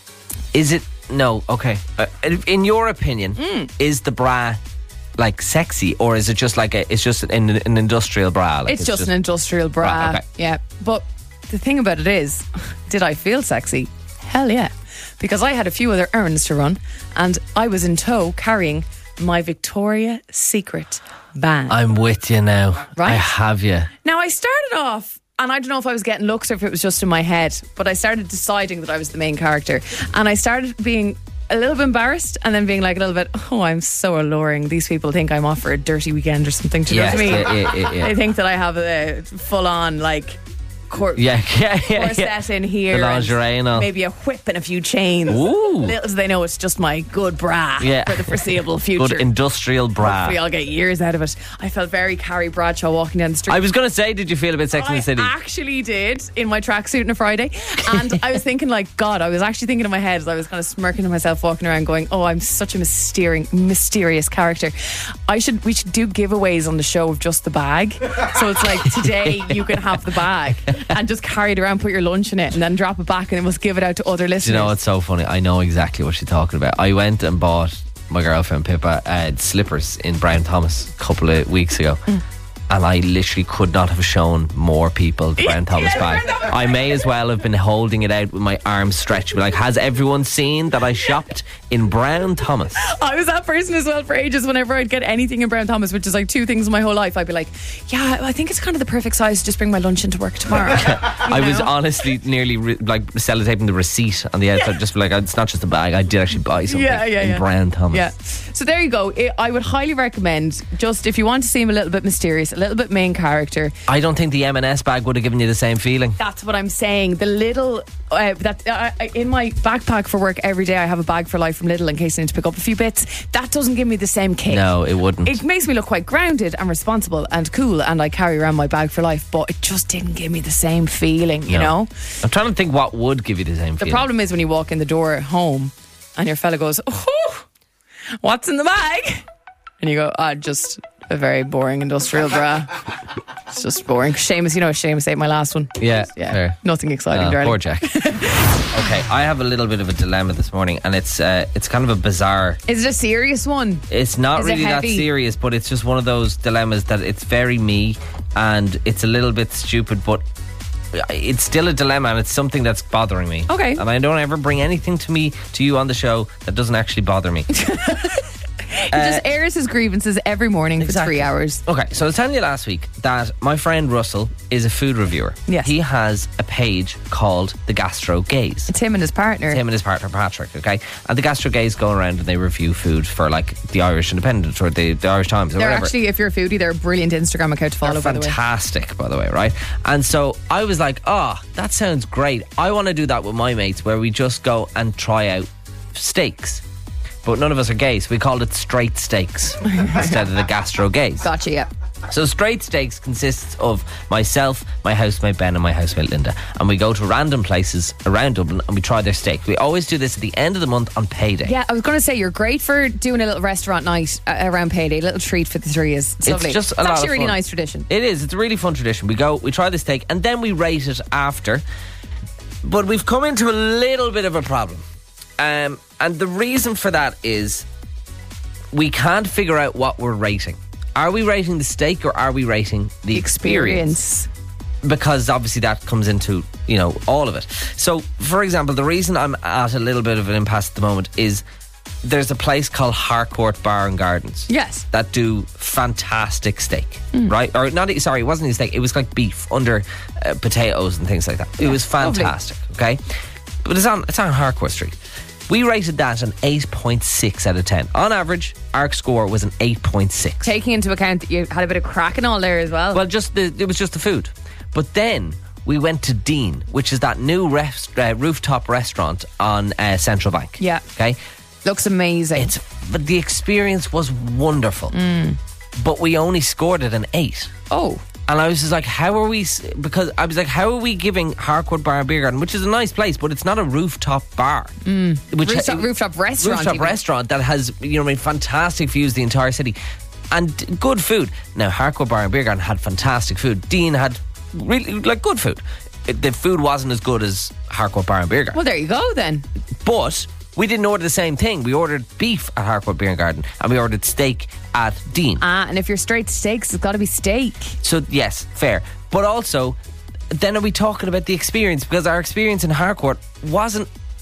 Is it? No. Okay. Uh, in your opinion, Mm. is the bra like sexy, or is it just like a? It's just an, an industrial bra. Like It's, just, an industrial bra. Right, okay. Yeah. But the thing about it is, did I feel sexy? Hell yeah. because I had a few other errands to run and I was in tow carrying my Victoria's Secret bag. I'm with you now. Right? I have you. Now, I started off, and I don't know if I was getting looks or if it was just in my head, but I started deciding that I was the main character. And I started being a little bit embarrassed and then being like a little bit, oh, I'm so alluring. These people think I'm off for a dirty weekend or something. Do you Yes, know what I mean? yeah, yeah, yeah, yeah. They think that I have a full on, like, Cor- Yeah, yeah, yeah. corset yeah. in here, The lingerie and all. maybe a whip and a few chains. Ooh. Little do they know it's just my good bra Yeah. for the foreseeable future. Good industrial bra. Hopefully I'll get years out of it. I felt very Carrie Bradshaw walking down the street. I was going to say, did you feel a bit Sex in I the City? actually did, in my tracksuit on a Friday. And I was thinking, like, God, I was actually thinking in my head as I was kind of smirking to myself, walking around going, oh, I'm such a mysterious, mysterious character. I should, we should do giveaways on the show of just the bag. So it's like, today you can have the bag and just carry it around, put your lunch in it and then drop it back and then must give it out to other listeners. Do you know what's so funny? I know exactly what she's talking about. I went and bought my girlfriend Pippa uh, slippers in Brown Thomas a couple of weeks ago. Mm. And I literally could not have shown more people the Brown Thomas Yeah, bag. Brown Thomas I may as well have been holding it out with my arms stretched. Like, has everyone seen that I shopped in Brown Thomas? I was that person as well for ages. Whenever I'd get anything in Brown Thomas, which is like two things in my whole life, I'd be like, yeah, I think it's kind of the perfect size to just bring my lunch into work tomorrow. I was honestly nearly re- like sellotaping the receipt on the outside, just like, it's not just a bag, I did actually buy something Yeah, yeah, in yeah. Brown Thomas. Yeah. So there you go. I I would highly recommend, just if you want to seem a little bit mysterious, a little bit main character. I don't think the M and S bag would have given you the same feeling. That's what I'm saying. The little uh, that uh, in my backpack for work every day, I have a bag for life from Lidl in case I need to pick up a few bits. That doesn't give me the same kick. No, it wouldn't. It makes me look quite grounded and responsible and cool, and I carry around my bag for life. But it just didn't give me the same feeling. You No. know. I'm trying to think what would give you the same The feeling. problem is when you walk in the door at home and your fella goes, oh, what's in the bag? And you go, ah, just a very boring industrial bra. It's just boring. Seamus, you know, Seamus ate my last one. Yeah, Yeah, fair. nothing exciting, Oh, darling. poor Jack. Okay, I have a little bit of a dilemma this morning, and it's uh, it's kind of a bizarre. Is it a serious one? It's not Is it really that heavy? serious, but it's just one of those dilemmas that it's very me, and it's a little bit stupid, but it's still a dilemma, and it's something that's bothering me. Okay. And I don't ever bring anything to me to you on the show that doesn't actually bother me. He just airs his grievances every morning Exactly. for three hours. Okay, so I was telling you last week that my friend Russell is a food reviewer. Yes. He has a page called The Gastro Gaze. It's him and his partner. Him and his partner Patrick, okay? And the Gastro Gaze go around and they review food for like the Irish Independent or the, the Irish Times or They're whatever. actually, if you're a foodie, they're a brilliant Instagram account to follow, They're by the way. fantastic, by the way, right? And so I was like, oh, that sounds great. I want to do that with my mates where we just go and try out steaks. But none of us are gay, so we called it straight steaks instead of the Gastro Gaze. Gotcha, yeah. So straight steaks consists of myself, my housemate Ben and my housemate Linda, and we go to random places around Dublin and we try their steak. We always do this at the end of the month on payday. Yeah, I was going to say, you're great for doing a little restaurant night uh, around payday. A little treat for the three is it's lovely. just a it's lot actually of a really fun. nice tradition. It is. It's a really fun tradition. We go, we try the steak, and then we rate it after. But we've come into a little bit of a problem. Um, and the reason for that is we can't figure out what we're rating. Are we rating the steak or are we rating the experience? Experience. Because obviously that comes into, you know, all of it. So, for example, the reason I'm at a little bit of an impasse at the moment is there's a place called Harcourt Bar and Gardens. Yes. That do fantastic steak, right? Or not, sorry, it wasn't even steak. It was like beef under uh, potatoes and things like that. It was lovely. fantastic, okay? But it's on, it's on Harcourt Street. We rated that an eight point six out of ten. On average, our score was an eight point six. Taking into account that you had a bit of crack and all there as well. Well, just the, it was just the food. But then we went to Dean, which is that new rest, uh, rooftop restaurant on uh, Central Bank. Yeah. Okay. Looks amazing. It's but the experience was wonderful. But we only scored it an eight. oh. And I was just like, how are we? s- Because I was like, how are we giving Harcourt Bar and Beer Garden, which is a nice place, but it's not a rooftop bar, which Rooftop- rooftop restaurant, rooftop you mean? restaurant that has, you know, what I mean, fantastic views of the entire city and good food. Now Harcourt Bar and Beer Garden had fantastic food. Dean had really like good food. It- The food wasn't as good as Harcourt Bar and Beer Garden, Well, there you go then. but we didn't order the same thing. We ordered beef at Harcourt Beer and Garden and we ordered steak at Dean. Ah, and if you're straight steaks, it's got to be steak. So yes, fair. But also, then are we talking about the experience? Because our experience in Harcourt wasn't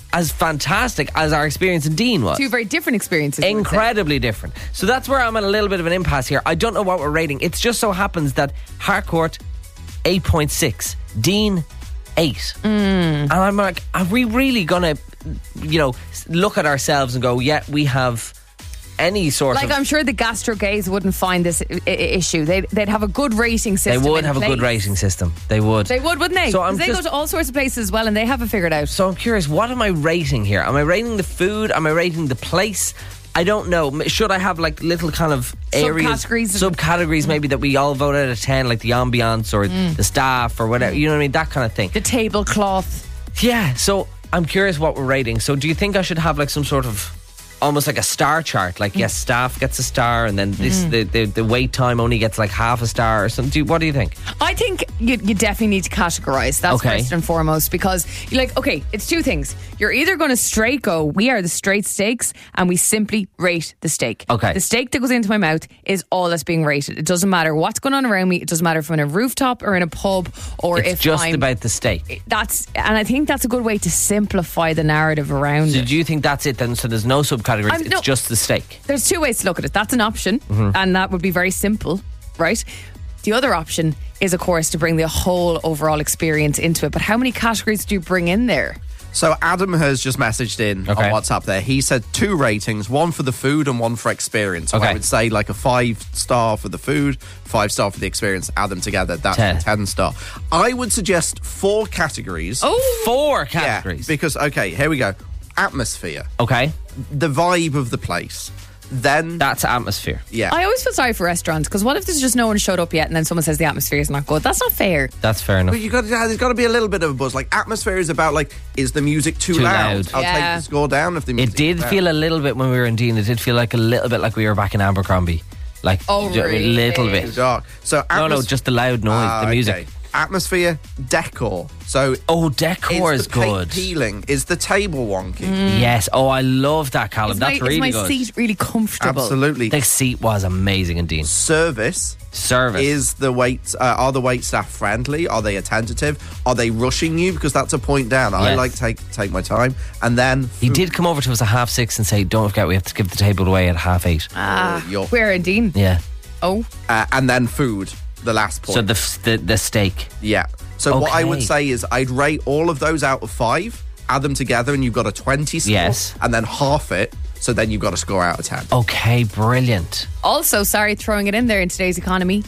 as fantastic as our experience in Dean was. Two very different experiences. you would say. Incredibly different. So that's where I'm at a little bit of an impasse here. I don't know what we're rating. It just so happens that Harcourt, eight point six. Dean, eight. Mm. And I'm like, are we really going to, you know, look at ourselves and go, yeah, we have any sort Like, of... I'm sure the gastro-gays wouldn't find this I- I- issue. They'd, they'd have a good rating They system. would in have a good place. rating system. They would. They would, wouldn't they? So 'Cause I'm they just- go to all sorts of places as well, and they have it figured out. So I'm curious, what am I rating here? Am I rating the food? Am I rating the place? I don't know. Should I have like little kind of areas, Subcategories. subcategories maybe that we all vote out of ten, like the ambience or Mm. the staff or whatever, you know what I mean? That kind of thing. The tablecloth. Yeah, so I'm curious what we're rating. So do you think I should have like some sort of almost like a star chart? Like, yes, staff gets a star, and then this Mm. the, the the wait time only gets like half a star or something. Do you, what do you think? I think you, you definitely need to categorise. That's Okay. first and foremost, because you're like, okay, it's two things. You're either going to straight go, we are the straight steaks, and we simply rate the steak. Okay. The steak that goes into my mouth is all that's being rated. It doesn't matter what's going on around me. It doesn't matter if I'm in a rooftop or in a pub or It's if just I'm... about the steak. That's, and I think that's a good way to simplify the narrative around So it. do you think that's it then? So there's no subcategories, I'm- it's no. just the steak. There's two ways to look at it. That's an option, Mm-hmm. and that would be very simple, right? The other option is, of course, to bring the whole overall experience into it. But how many categories do you bring in there? So Adam has just messaged in Okay. on WhatsApp there. He said two ratings, one for the food and one for experience. So Okay. I would say like a five star for the food, five star for the experience. Add them together, that's Ten. a ten star. I would suggest four categories. Oh, Four yeah, categories. because, okay, here we go. Atmosphere, Okay. the vibe of the place. Then, That's atmosphere. yeah. I always feel sorry for restaurants, because what if there's just no one showed up yet and then someone says the atmosphere is not good? That's not fair. That's fair enough. But you got to, there's got to be a little bit of a buzz. Like, atmosphere is about, like, is the music too, Too loud? loud. I'll Yeah. take the score down if the music It did is loud. feel a little bit when we were in Dean. It did feel like a little bit like we were back in Abercrombie. Like Oh, ju- a really? little Too bit. dark. So, No, no, atmos- just the loud noise, Ah, the music. okay. Atmosphere, decor. So, Oh, decor is is the paint good. peeling? Is the table wonky? Yes. Oh, I love that, Callum. Is That's my, really is my good. seat really comfortable? Absolutely. The seat was amazing in Dean. Service. Service. Is the wait? Uh, are the wait staff friendly? Are they attentive? Are they rushing you? Because that's a point down. I Yes. like take take my time. And then He did come over to us at half six and say, "Don't forget, we have to give the table away at half eight." Ah, Yup. where in Dean? Yeah. Oh, uh, and then food. The last point. So the f- the, the steak. yeah. So what I would Okay. say is I'd rate all of those out of five. Add them together, and you've got a twenty score. Yes. And then half it. So then you've got a score out of ten. Okay, brilliant. also, sorry, throwing it in there in today's economy.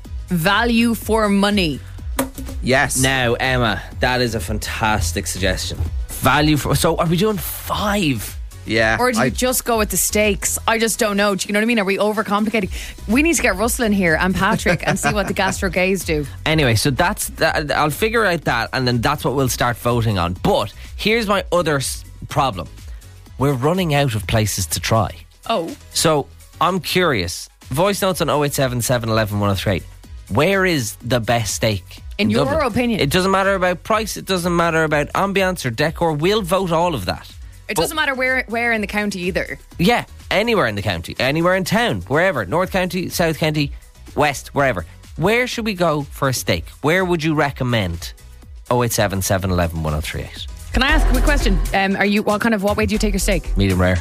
Value for money. Yes. Now, Emma, that is a fantastic suggestion. Value for. So, are we doing five? Yeah. Or do you I- just go with the stakes? I just don't know. Do you know what I mean? Are we overcomplicating? We need to get Russell in here and Patrick and see what the gastro gays do. Anyway, so that's that. I'll figure out that, and then that's what we'll start voting on. But here's my other s- problem: we're running out of places to try. Oh. So I'm curious. Voice notes on oh eight seven, seven one one, one oh three eight. Where is the best steak? In your Dublin? opinion. It doesn't matter about price. It doesn't matter about ambience or decor. We'll vote all of that. It doesn't matter where where in the county either. Yeah, anywhere in the county, anywhere in town, wherever. North County, South County, West, wherever. Where should we go for a steak? Where would you recommend? oh eight seven, seven one one, one oh three eight. Can I ask a quick question? Um, are you what kind of what way do you take your steak? Medium rare.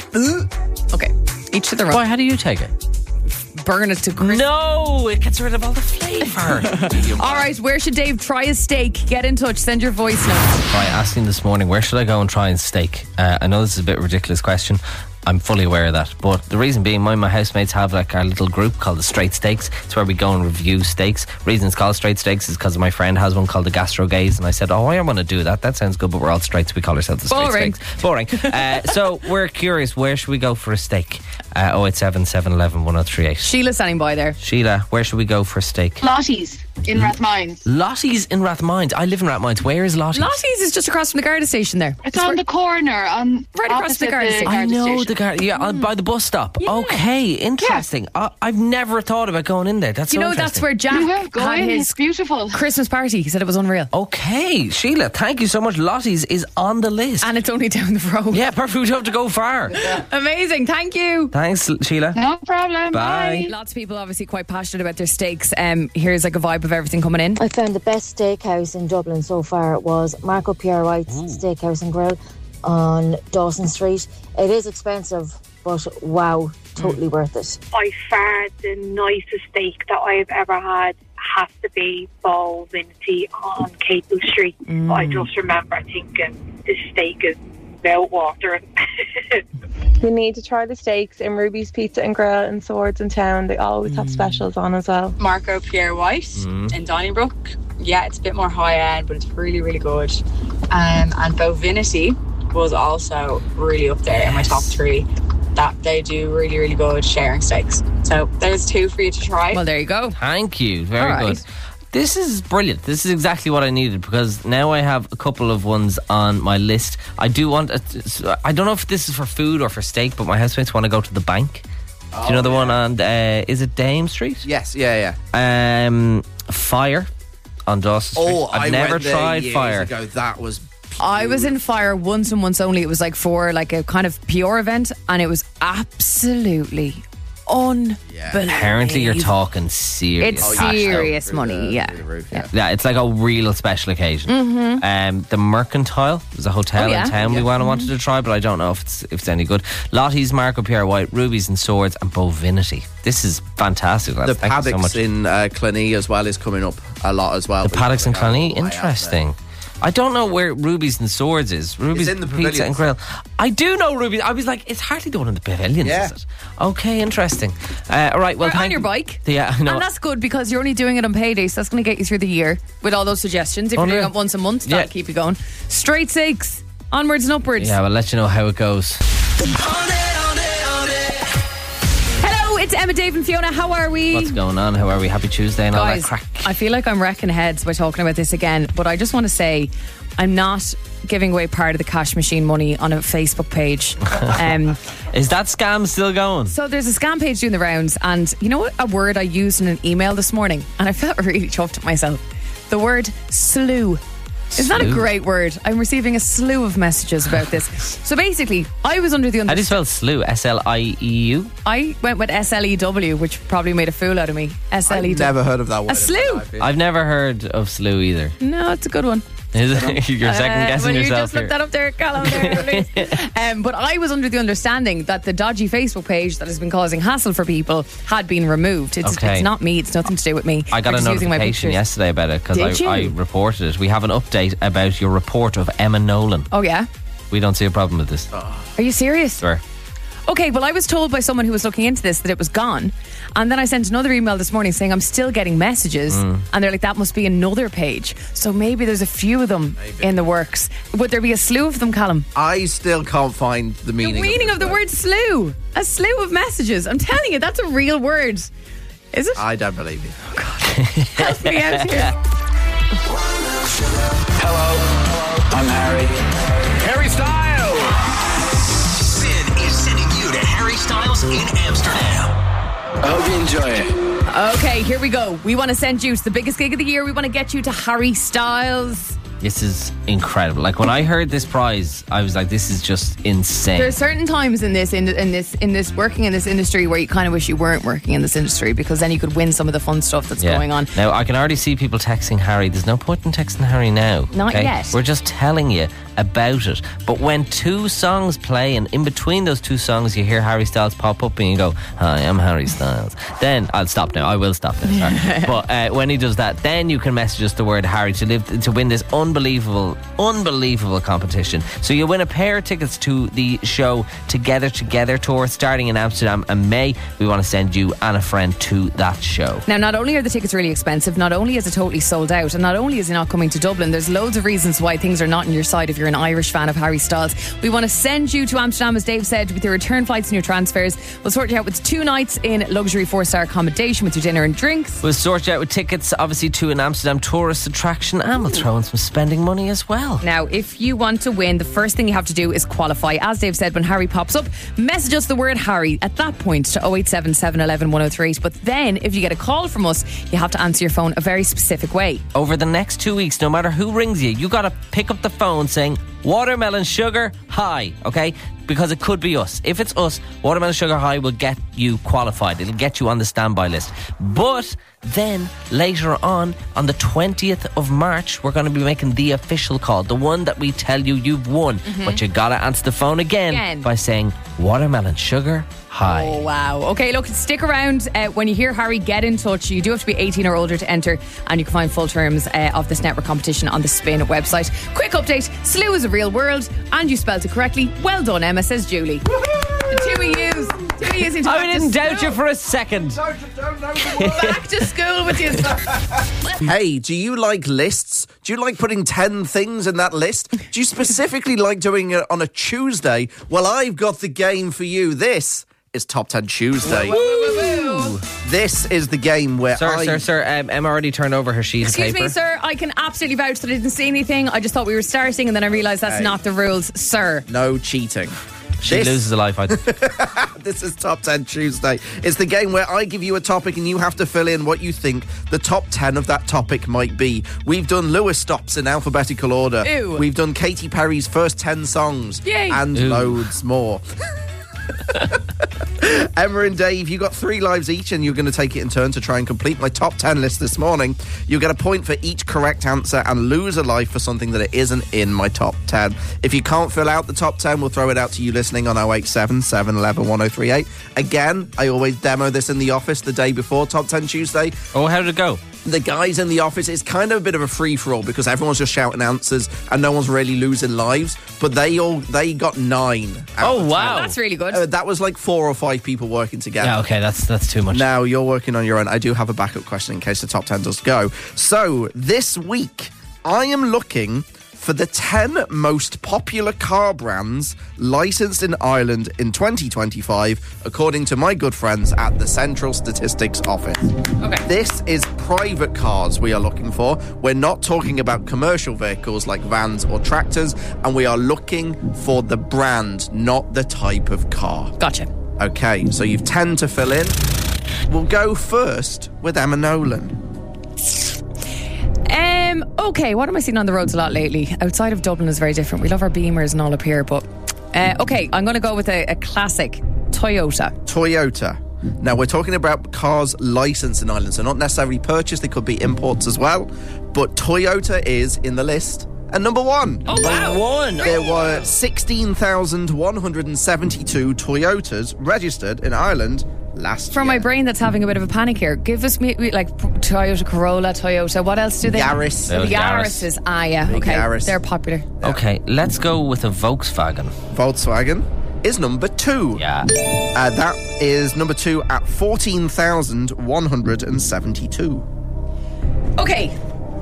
Okay, each to their own. Why, how do you take it? Burn it to crisp. No, it gets rid of all the flavour. All right, where should Dave try his steak? Get in touch. Send your voice notes. Right, asking this morning, where should I go and try and steak? Uh, I know this is a bit of a ridiculous question. I'm fully aware of that. But the reason being, my, my housemates have like our little group called the Straight Steaks. It's where we go and review steaks. Reason it's called Straight Steaks is because my friend has one called the Gastro Gays. And I said, oh, I want to do that. That sounds good, but we're all straight, so we call ourselves the Straight Boring. Steaks. Boring. uh, so we're curious, where should we go for a steak? Uh, oh eight seven, seven one one, one oh three eight. Sheila's standing by there. Sheila, where should we go for a steak? Lottie's in Rathmines. Lottie's in Rathmines. I live in Rathmines. Where is Lottie's? Lottie's is just across from the Garda station there. It's on the corner, on Right across opposite the Garda station. I know station. the guy. Yeah, on by the bus stop. Okay, interesting. Uh, I've never thought about going in there. That's You so know, that's interesting. where Jack Yeah, go had in, his it's beautiful. Christmas party. He said it was unreal. Okay, Sheila, thank you so much. Lottie's is on the list. And it's only down the road. Yeah, perfect. We don't have to go far. Amazing. Thank you. Thanks, Sheila. No problem. Bye. Lots of people obviously quite passionate about their steaks. Um, here's like a vibe of everything coming in. I found the best steakhouse in Dublin so far. It was Marco Pierre White's Steakhouse and Grill. on Dawson Street. It is expensive, but wow, totally mm. worth it. By far the nicest steak that I've ever had has to be Bow Vinity on Capel Street. Mm. But I just remember thinking, this steak is mouth-watering. You need to try the steaks in Ruby's Pizza and Grill in Swords in town. They always have specials on as well. Marco Pierre White mm. in Donnybrook. Yeah, it's a bit more high end, but it's really, really good. Um, and Bovinity was also really up there in my top three. That they do really, really good sharing steaks. So there's two for you to try. Well, there you go. Thank you. Very right. good. This is brilliant. This is exactly what I needed, because now I have a couple of ones on my list. I do want a, I don't know if this is for food or for steak, but my housemates want to go to the bank. Oh, do you know the yeah. one on uh, is it Dame Street? Yes, yeah, yeah. Um, Fire on Dawson Street. Oh, I've I never went there tried years Fire. Ago. That was pure. I was in Fire once and once only. It was like for like a kind of P R event, and it was absolutely unbelievable. Apparently you're talking serious. It's serious money, yeah. Roof, yeah. Yeah, it's like a real special occasion. Mm-hmm. Um, the Mercantile was a hotel oh, yeah. in town yeah. we wanted, wanted to try, but I don't know if it's if it's any good. Lottie's, Marco Pierre White, Rubies and Swords, and Bovinity. This is fantastic. Lads. The Thank you so Paddocks much. in uh, Cluny as well is coming up a lot as well. The Paddocks in Cluny, interesting. I don't know where Rubies and Swords is. Rubies in the Pizza and Grill. I do know Rubies. I was like, it's hardly the one in the pavilions, yeah. is it? Okay, interesting. Uh, all right, well, We're thank on your bike. Yeah, I know. And that's good because you're only doing it on payday, so that's going to get you through the year with all those suggestions. If Oh, you're doing yeah. it once a month, that'll Yeah. keep you going. Straight six, onwards and upwards. Yeah, we'll let you know how it goes. Hello, it's Emma, Dave and Fiona. How are we? What's going on? How are we? Happy Tuesday and all that Guys, crack. I feel like I'm wrecking heads by talking about this again, but I just want to say I'm not giving away part of the cash machine money on a Facebook page. Um, Is that scam still going? so there's a scam page doing the rounds, and you know what? A word I used in an email this morning, and I felt really chuffed at myself. The word slew. Isn't that a Slew? great word? I'm receiving a slew of messages about this. So basically, I was under the How do you understanding. spell slew? S L I E U? I went with S L E W, which probably made a fool out of me. S L E W. I've never heard of that word. A slew. I've never heard of slew either. No, it's a good one. Is it? You're second Uh, guessing well, yourself you just here. looked that up there, Callum. There, please. um, but I was under the understanding that the dodgy Facebook page that has been causing hassle for people had been removed. It's, Okay. it's not me. It's nothing to do with me. I got They're a just using my notification pictures. yesterday about it because Did I, I you? reported it. We have an update about your report of Emma Nolan. Oh yeah. We don't see a problem with this. Are you serious? Swear. Okay, well, I was told by someone who was looking into this that it was gone. And then I sent another email this morning saying I'm still getting messages. Mm. And they're like, that must be another page. So maybe there's a few of them in the works. Would there be a slew of them, Callum? I still can't find the meaning. The meaning this of the word slew. A slew of messages. I'm telling you, that's a real word. Is it? I don't believe you. Help me out here. Hello, I'm Harry. Harry Styles. Sid is sending you to Harry Styles in Amsterdam. I hope you enjoy it. Okay, here we go. We want to send you to the biggest gig of the year. We want to get you to Harry Styles. This is incredible. Like when I heard this prize, I was like, this is just insane. There's certain times in this in, in this in this working in this industry where you kind of wish you weren't working in this industry, because then you could win some of the fun stuff that's Yeah. going on. Now, I can already see people texting Harry. There's no point in texting Harry now. Not okay? yet. We're just telling you about it. But when two songs play, and in between those two songs, you hear Harry Styles pop up and you go, hi, I'm Harry Styles. Then, I'll stop now. I will stop now. Sorry. But uh, when he does that, then you can message us the word Harry to live to win this unbelievable, unbelievable competition. So you'll win a pair of tickets to the show Together Together tour starting in Amsterdam in May. We want to send you and a friend to that show. Now, not only are the tickets really expensive, not only is it totally sold out, and not only is he not coming to Dublin, there's loads of reasons why things are not on your side if you're an Irish fan of Harry Styles. We want to send you to Amsterdam, as Dave said, with your return flights and your transfers. We'll sort you out with two nights in luxury four-star accommodation with your dinner and drinks. We'll sort you out with tickets, obviously, to an Amsterdam tourist attraction, and we'll throw in some spending money as well. Now, if you want to win, the first thing you have to do is qualify. As Dave said, when Harry pops up, message us the word Harry at that point to oh eight seven, seven one one, one oh three eight. But then, if you get a call from us, you have to answer your phone a very specific way. Over the next two weeks, no matter who rings you, you got to pick up the phone saying, Watermelon Sugar High, okay? Because it could be us. If it's us, Watermelon Sugar High will get you qualified. It'll get you on the standby list. But then later on, on the twentieth of March, we're going to be making the official call, the one that we tell you you've won. Mm-hmm. But you got to answer the phone again, again by saying Watermelon Sugar High. Oh, wow. Okay, look, stick around. Uh, when you hear Harry, get in touch. You do have to be eighteen or older to enter, and you can find full terms uh, of this network competition on the Spin website. Quick update, Slew is a real world, and you spelled it correctly. Well done, Emma, says Julie. The two of yous. Two of yous into I didn't doubt you for a second. Don't, don't know the word. Back to school with you. Hey, do you like lists? Do you like putting ten things in that list? Do you specifically like doing it on a Tuesday? Well, I've got the game for you. This is Top ten Tuesday. Woo, woo, woo, woo. This is the game where Sir, I... sir, sir, um, Emma already turned over her sheet Excuse of paper. me, sir, I can absolutely vouch that I didn't see anything. I just thought we were starting, and then I realised that's Hey. not the rules, sir. No cheating. She This- loses a life, I think. This is Top ten Tuesday. It's the game where I give you a topic and you have to fill in what you think the top ten of that topic might be. We've done Lewis stops in alphabetical order. Ew. We've done Katy Perry's first ten songs. Yay. And Ew. loads more. Emma and Dave, you got three lives each, and you're going to take it in turn to try and complete my top ten list this morning. You'll get a point for each correct answer and lose a life for something that it isn't in my top ten. If you can't fill out the top ten, we'll throw it out to you listening on oh eight seven, seven one one, one oh three eight. Again, I always demo this in the office the day before Top ten Tuesday. Oh, how did it go? The guys in the office, it's kind of a bit of a free-for-all because everyone's just shouting answers and no one's really losing lives. But they all they got nine. out Oh, of wow. That's really good. uh, that was like four or five people working together. Yeah, okay, that's that's too much. Now you're working on your own. I do have a backup question in case the top ten does go. So this week, I am looking for the ten most popular car brands licensed in Ireland in twenty twenty-five, according to my good friends at the Central Statistics Office. Okay. This is private cars we are looking for. We're not talking about commercial vehicles like vans or tractors, and we are looking for the brand, not the type of car. Gotcha. Okay, so you've ten to fill in. We'll go first with Emma Nolan. Um, okay, what am I seeing on the roads a lot lately? Outside of Dublin is very different. We love our Beamers and all up here, but uh, okay, I'm going to go with a, a classic Toyota. Toyota. Now, we're talking about cars licensed in Ireland, so not necessarily purchased. They could be imports as well. But Toyota is in the list at number one. Oh, wow. One. There were sixteen thousand one hundred seventy-two Toyotas registered in Ireland last From year. my brain that's having a bit of a panic here, give us me like Toyota Corolla, Toyota, what else do they Yaris. The Those Yaris Yaris. is, ah yeah, Big okay, Yaris. they're popular. Okay, let's go with a Volkswagen. Volkswagen is number two. Yeah. Uh, that is number two at fourteen thousand one hundred seventy-two. Okay,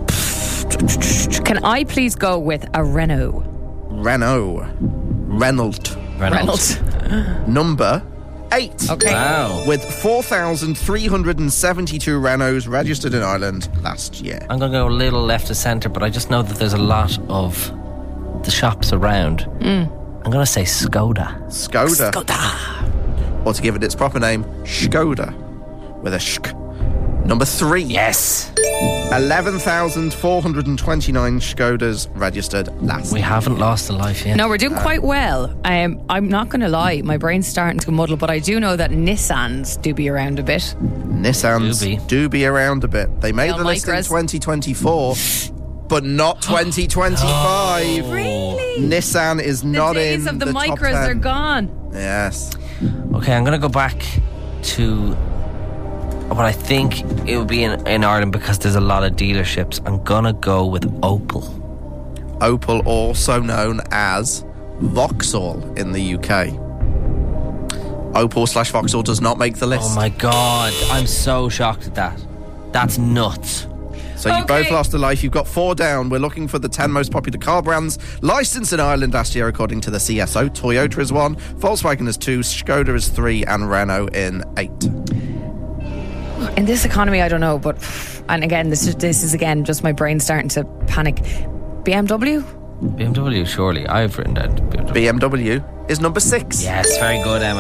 can I please go with a Renault? Renault. Renault. Reynolds. Number eight. Okay. Wow. With four thousand three hundred seventy-two Renaults registered in Ireland last year. I'm going to go a little left of centre, but I just know that there's a lot of the shops around. Mm. I'm going to say Skoda. Skoda. Skoda. Or to give it its proper name, Skoda. With a shk. Number three. Yes. eleven thousand four hundred twenty-nine Skodas registered last We year. haven't lost a life yet. No, we're doing quite well. Um, I'm not going to lie, my brain's starting to muddle, but I do know that Nissans do be around a bit. Nissans Do be. do be around a bit. They made Real the list in Micras. twenty twenty-four, but not twenty twenty-five. Really? Nissan is The not days in of the, the top micros ten. are gone. Yes. Okay, I'm going to go back to what I think it would be in, in Ireland because there's a lot of dealerships. I'm going to go with Opel. Opel, also known as Vauxhall in the U K. Opel slash Vauxhall does not make the list. Oh my God, I'm so shocked at that. That's nuts. So you Okay. both lost a life. You've got four down. We're looking for the ten most popular car brands licensed in Ireland last year, according to the C S O. Toyota is one, Volkswagen is two, Skoda is three, and Renault in eight. In this economy, I don't know, but and again, this is this is again just my brain starting to panic. B M W? B M W, surely. I've written down B M W. B M W is number six. Yes, very good, Emma.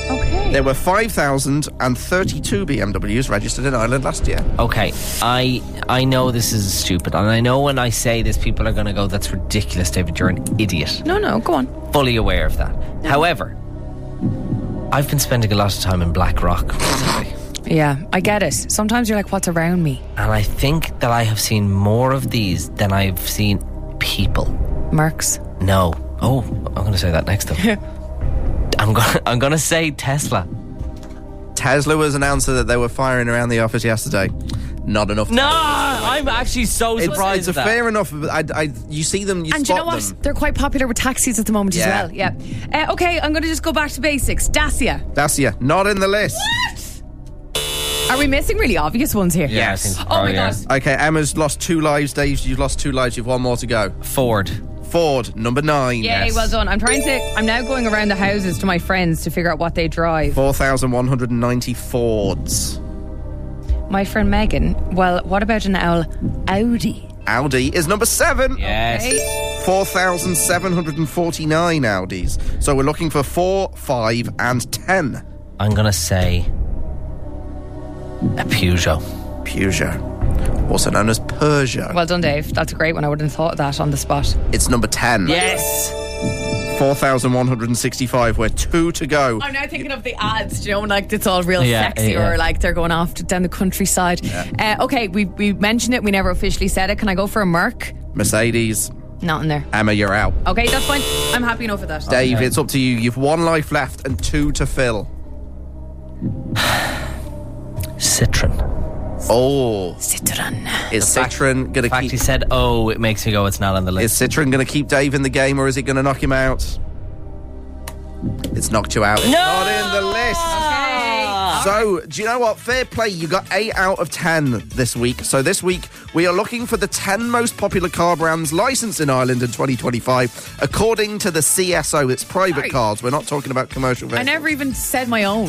Okay. There were five thousand thirty-two B M Ws registered in Ireland last year. Okay, I I know this is stupid, and I know when I say this, people are going to go, "That's ridiculous, David. You're an idiot." No, no, go on. Fully aware of that. Yeah. However, I've been spending a lot of time in Blackrock recently. Yeah, I get it. Sometimes you're like, what's around me? And I think that I have seen more of these than I've seen people. Mercs? No. Oh, I'm going to say that next time. I'm going I'm going to say Tesla. Tesla was announced that they were firing around the office yesterday. Not enough. No, I'm actually so surprised. It's, it's at a that. fair enough. I, I, you see them, you and spot you know what? them. They're quite popular with taxis at the moment Yeah. as well. Yeah. Uh, okay, I'm going to just go back to basics. Dacia. Dacia, not in the list. What? Are we missing really obvious ones here? Yeah, Yes. I think Oh my probably are. God. Okay, Emma's lost two lives. Dave, you've lost two lives. You've one more to go. Ford. Ford, number nine. Yay, well done. I'm trying to, I'm now going around the houses to my friends to figure out what they drive. four thousand one hundred ninety Fords. My friend Megan, well, what about an owl Audi? Audi is number seven. Yes. Okay. four thousand seven hundred forty-nine Audis. So we're looking for four, five, and ten. I'm going to say a Peugeot. Peugeot, also known as Peugeot. Well done, Dave. That's a great one. I wouldn't have thought of that on the spot. It's number ten. Yes. four thousand one hundred sixty-five. We're two to go. I'm now thinking of the ads, do you know, when like it's all real Yeah, sexy yeah. or like they're going off to, down the countryside. Yeah. Uh, okay, we, we mentioned it. We never officially said it. Can I go for a Merc? Mercedes. Not in there. Emma, you're out. Okay, that's fine. I'm happy enough with that. Dave, it's up to you. You've one life left and two to fill. Citroen. Oh. Citroen. Is Citroen going The to fact keep... he said, oh, it makes me go, it's not on the Is list. Citroen going to keep Dave in the game, or is it going to knock him out? It's knocked you out. It's not in the list. So, do you know what? Fair play. You got eight out of ten this week. So this week, we are looking for the ten most popular car brands licensed in Ireland in twenty twenty-five, according to the C S O. It's private Sorry. cars. We're not talking about commercial I vehicles. never even said my own.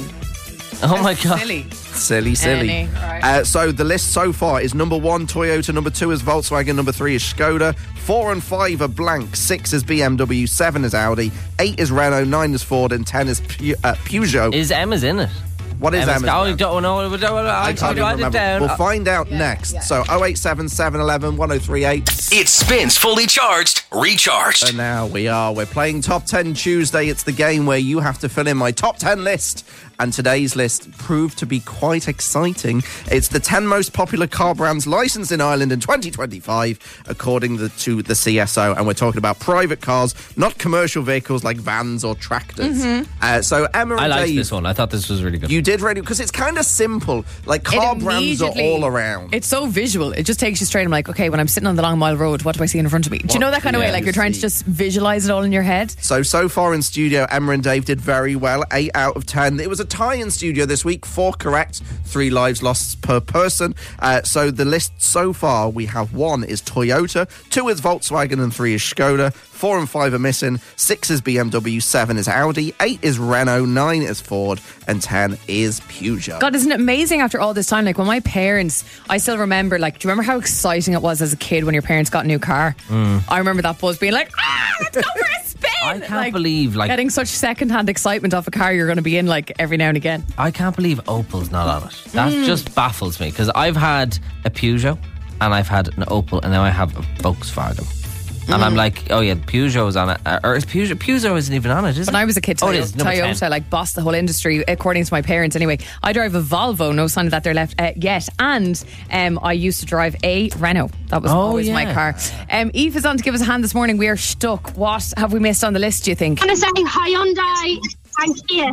Oh my That's God. Silly. Silly, silly. Any, right. Uh, so the list so far is number one, Toyota, number two is Volkswagen, number three is Skoda, four and five are blank, six is B M W, seven is Audi, eight is Renault, nine is Ford, and ten is Pu- uh, Peugeot. Is Emma's in it? What is Emma's? Oh, brand? don't know. I, don't, I, I can't even write it remember. down. We'll find out next. So oh eight seven, seven one one, one oh three eight. It spins fully charged, recharged. And now we are. We're playing Top ten Tuesday. It's the game where you have to fill in my top ten list. And today's list proved to be quite exciting. It's the ten most popular car brands licensed in Ireland in twenty twenty-five, according to, to the C S O. And we're talking about private cars, not commercial vehicles like vans or tractors. Mm-hmm. Uh, so Emma and I liked Dave, this one. I thought this was really good. you did really, because it's kind of simple. Like car It brands are immediately- all around. It's so visual. It just takes you straight. I'm like, okay, when I'm sitting on the Long Mile Road, what do I see in front of me? Do you know that kind of Yeah, way? Like you you're trying see. to just visualize it all in your head. So, so far in studio, Emma and Dave did very well. eight out of ten. It was a tie in studio this week. Four correct, three lives lost per person. Uh, so the list so far, we have one is Toyota, two is Volkswagen, and three is Skoda. Four and five are missing. Six is B M W, seven is Audi, eight is Renault, nine is Ford, and ten is Peugeot. God, isn't it amazing after all this time? Like when my parents, I still remember, like, do you remember how exciting it was as a kid when your parents got a new car? Mm. I remember that buzz being like, ah, let's go for a spin. I can't Like, believe, like, getting such second-hand excitement off a car you're going to be in, like, every now and again. I can't believe Opel's not on it. That Mm. just baffles me because I've had a Peugeot and I've had an Opel and now I have a Volkswagen. And Mm. I'm like, oh yeah, Peugeot is on it. Uh, Or is Peugeot? Peugeot isn't even on it, is it? When I was a kid, Oh, Toyota, it is. Number Toyota ten. like bossed the whole industry, according to my parents anyway. I drive a Volvo, no sign of that they're left uh, yet. And um, I used to drive a Renault. That was Oh, always yeah. my car. Um, Eve is on to give us a hand this morning. We are stuck. What have we missed on the list, do you think? I'm going to say Hyundai and Kia.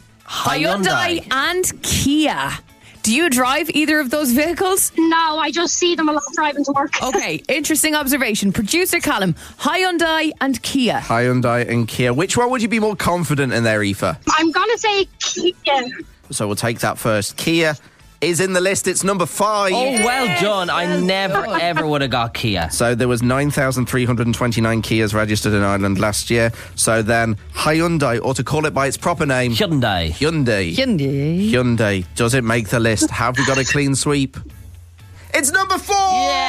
Hyundai and Kia. Do you drive either of those vehicles? No, I just see them a lot driving to work. Okay, interesting observation. Producer Callum, Hyundai and Kia. Hyundai and Kia. Which one would you be more confident in there, Aoife? I'm going to say Kia. So we'll take that first. Kia is in the list. It's number five. Oh, well done. I never ever would have got Kia. So there was nine thousand three hundred twenty-nine Kias registered in Ireland last year. So then Hyundai, or to call it by its proper name, Hyundai. Hyundai. Hyundai. Hyundai. Does it make the list? Have we got a clean sweep? It's number four!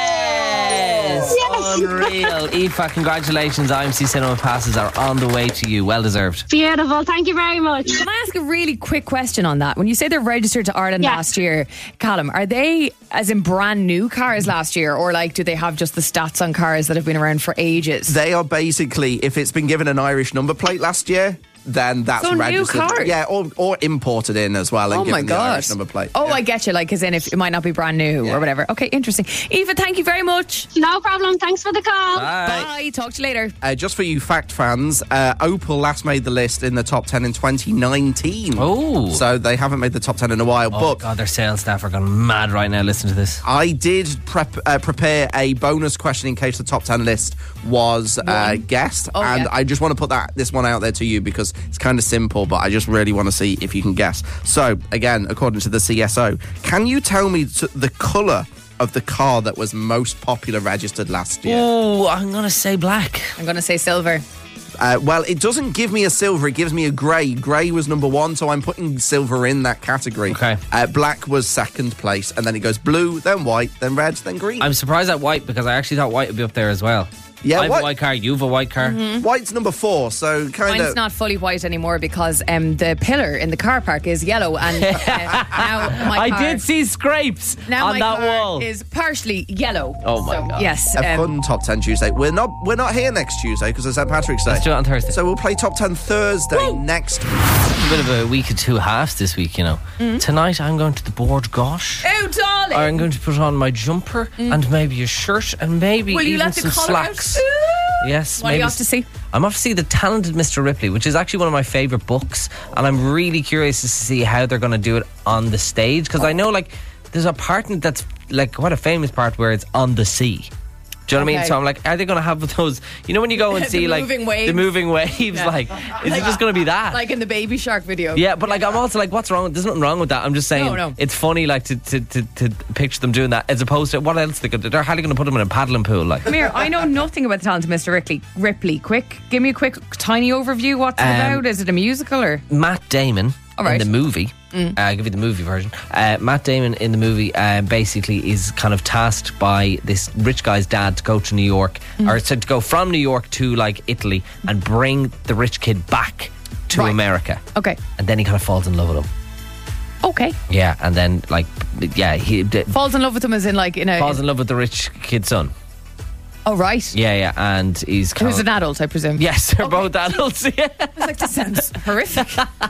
Yes! Yes. Unreal. Aoife, congratulations. I M C Cinema passes are on the way to you. Well deserved. Beautiful. Thank you very much. Can I ask a really quick question on that? When you say they're registered to Ireland Yeah. last year, Callum, are they as in brand new cars last year, or like do they have just the stats on cars that have been around for ages? They are basically, if it's been given an Irish number plate last year, then that's So new registered. cars? Yeah, or, or imported in as well and Oh given my the god! Irish number plate. Oh, Yeah. I get you. Like, as in, if it might not be brand new Yeah. or whatever. Okay, interesting. Eva, thank you very much. No problem. Thanks for the call. Bye. Bye. Talk to you later. Uh, just for you fact fans, uh, Opel last made the list in the top ten in twenty nineteen. Oh. So they haven't made the top ten in a while. Oh, but God, their sales staff are going mad right now. Listen to this. I did prep, uh, prepare a bonus question in case the top ten list was uh, guessed. Oh, and yeah. I just want to put that this one out there to you because it's kind of simple, but I just really want to see if you can guess. So, again, according to the C S O, can you tell me t- the colour of the car that was most popular registered last year? Oh, I'm going to say black. I'm going to say silver. Uh, well, it doesn't give me a silver, it gives me a grey. Grey was number one, so I'm putting silver in that category. Okay. Uh, black was second place, and then it goes blue, then white, then red, then green. I'm surprised at white because I actually thought white would be up there as well. Yeah, I have white- a white car, you have a white car. White's number four, so kind Mine's of... not fully white anymore because um, the pillar in the car park is yellow, and uh, now my I car, did see scrapes now on my that car wall. is partially yellow. Oh my So, God. Yes, A um, fun top ten Tuesday. We're not we're not here next Tuesday because it's Saint Patrick's Day. Let's do it on Thursday. So we'll play top ten Thursday next week. a bit of a week of two halves this week, you know. Tonight I'm going to the Board Gosh. Oh, darling! I'm going to put on my jumper and maybe a shirt and maybe Will you even let the some collar slacks. out? Yes, What are maybe you off to see? I'm off to see The Talented Mister Ripley, which is actually one of my favourite books, and I'm really curious to see how they're going to do it on the stage, because I know, like, there's a part in it that's, like, quite a famous part where it's on the sea. Do you know what I mean? Okay. So I'm like, are they going to have those, you know when you go and The see, like, moving waves. the moving waves, Yeah. like, is it just going to be that? Like in the Baby Shark video. Yeah, but like I'm also like, what's wrong with? There's nothing wrong with that. I'm just saying, No, no. it's funny, like to, to, to, to picture them doing that as opposed to what else they could. They're hardly going to put them in a paddling pool, like. Come here, I know nothing about the Talented Mister Ripley. Ripley, quick, give me a quick, tiny overview. What's it Um, about? Is it a musical or? Matt Damon All right. in the movie. Uh, I'll give you the movie version. Uh, Matt Damon in the movie uh, basically is kind of tasked by this rich guy's dad to go to New York, or to go from New York to like Italy and bring the rich kid back to Right. America. Okay. And then he kind of falls in love with him. Okay. Yeah, and then like, yeah, he d- Falls in love with him as in like in a. falls in love with the rich kid's son. Oh right. Yeah, yeah, and he's kind Who's of, an adult, I presume. yes, they're both adults. Yeah. I was like, this sounds horrific.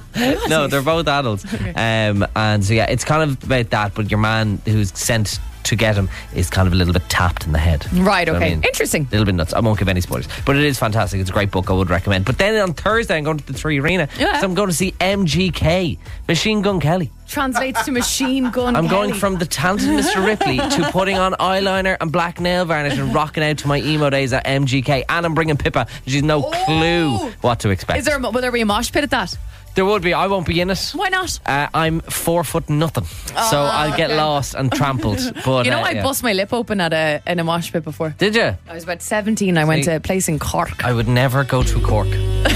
No, they're both adults. Um, and so, yeah, it's kind of about that, but your man who's sent to get him is kind of a little bit tapped in the head. Right, You know what I okay. mean? Interesting. A little bit nuts. I won't give any spoilers. But it is fantastic. It's a great book. I would recommend. But then on Thursday, I'm going to the Three Arena. Yeah. So I'm going to see M G K, Machine Gun Kelly. Translates to Machine Gun I'm Kelly. going from the talented Mister Ripley to putting on eyeliner and black nail varnish and rocking out to my emo days at M G K. And I'm bringing Pippa. She's no Oh. clue what to expect. Is there, a- will there be a mosh pit at that? There would be. I won't be in it. Why not? Uh, I'm four foot nothing, so I'll get Oh, okay. lost and trampled. But You know, uh, I yeah. bust my lip open at a in a mosh pit before. Did you? I was about seventeen. I went See? to a place in Cork. I would never go to Cork.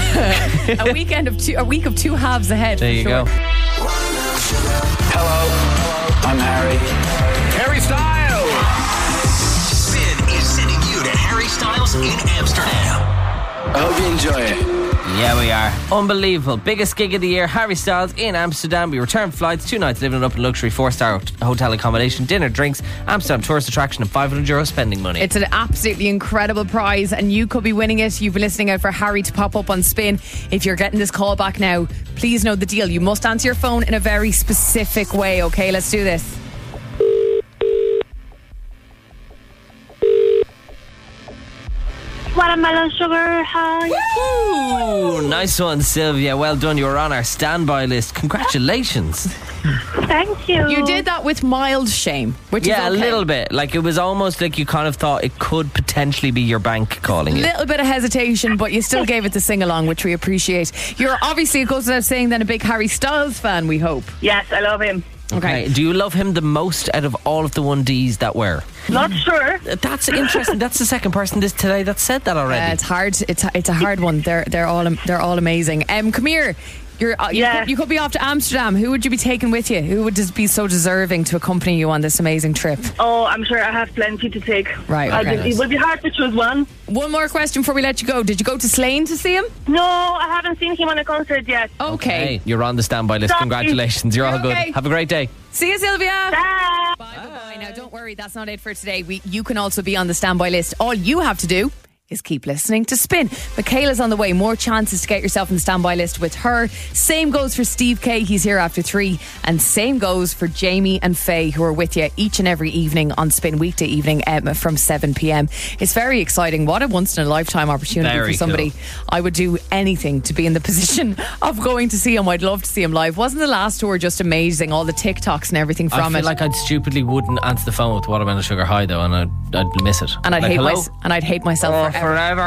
a weekend of two, a week of two halves ahead. There for you sure. go. Hello, I'm Harry. Harry Styles! Spin is sending you to Harry Styles in Amsterdam. I hope you enjoy it. Yeah, we are. Unbelievable. Biggest gig of the year, Harry Styles in Amsterdam. We return flights, two nights living up in luxury four-star hotel accommodation, dinner, drinks, Amsterdam tourist attraction and five hundred euro spending money. It's an absolutely incredible prize and you could be winning it. You've been listening out for Harry to pop up on Spin. If you're getting this call back now, please know the deal. You must answer your phone in a very specific way, okay? Let's do this. Watermelon sugar, hi. Ooh, nice one, Sylvia. Well done. You were on our standby list. Congratulations. Thank you. You did that with mild shame, which Yeah, is okay. a little bit. Like, it was almost like you kind of thought it could potentially be your bank calling you. Little bit of hesitation, but you still gave it the sing along, which we appreciate. You're obviously, it goes without saying, then a big Harry Styles fan, we hope. Yes, I love him. Okay. Do you love him the most out of all of the one Ds that were? Not sure. That's interesting. That's the second person this today that said that already. Uh, it's hard. It's it's a hard one. They're they're all they're all amazing. Um, come here. You're, uh, you, Yeah. could, you could be off to Amsterdam. Who would you be taking with you? Who would just be so deserving to accompany you on this amazing trip? Oh, I'm sure I have plenty to take. Right, I okay. just- it would be hard to choose one. One more question before we let you go. Did you go to Slane to see him? No, I haven't seen him on a concert yet. Okay. Hey, you're on the standby list. Sorry. Congratulations. You're all good. okay. Have a great day. See you, Sylvia. Bye. Bye, bye, bye. Now, don't worry, that's not it for today. We, you can also be on the standby list. All you have to do is keep listening to Spin. Michaela's on the way. More chances to get yourself on the standby list with her. Same goes for Steve K. He's here after three. And same goes for Jamie and Faye, who are with you each and every evening on Spin, weekday evening um, from seven p.m. It's very exciting. What a once-in-a-lifetime opportunity Very for somebody. cool. I would do anything to be in the position of going to see him. I'd love to see him live. Wasn't the last tour just amazing? All the TikToks and everything I from feel it. like I'd stupidly wouldn't answer the phone with Watermelon Sugar High though, and I'd, I'd miss it. and I'd Like, hate hello? my, and I'd hate myself Oh, forever. forever.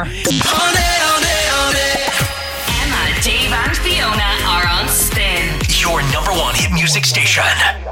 Emma, Dave, and Fiona are on Spin. Your number one hit music station.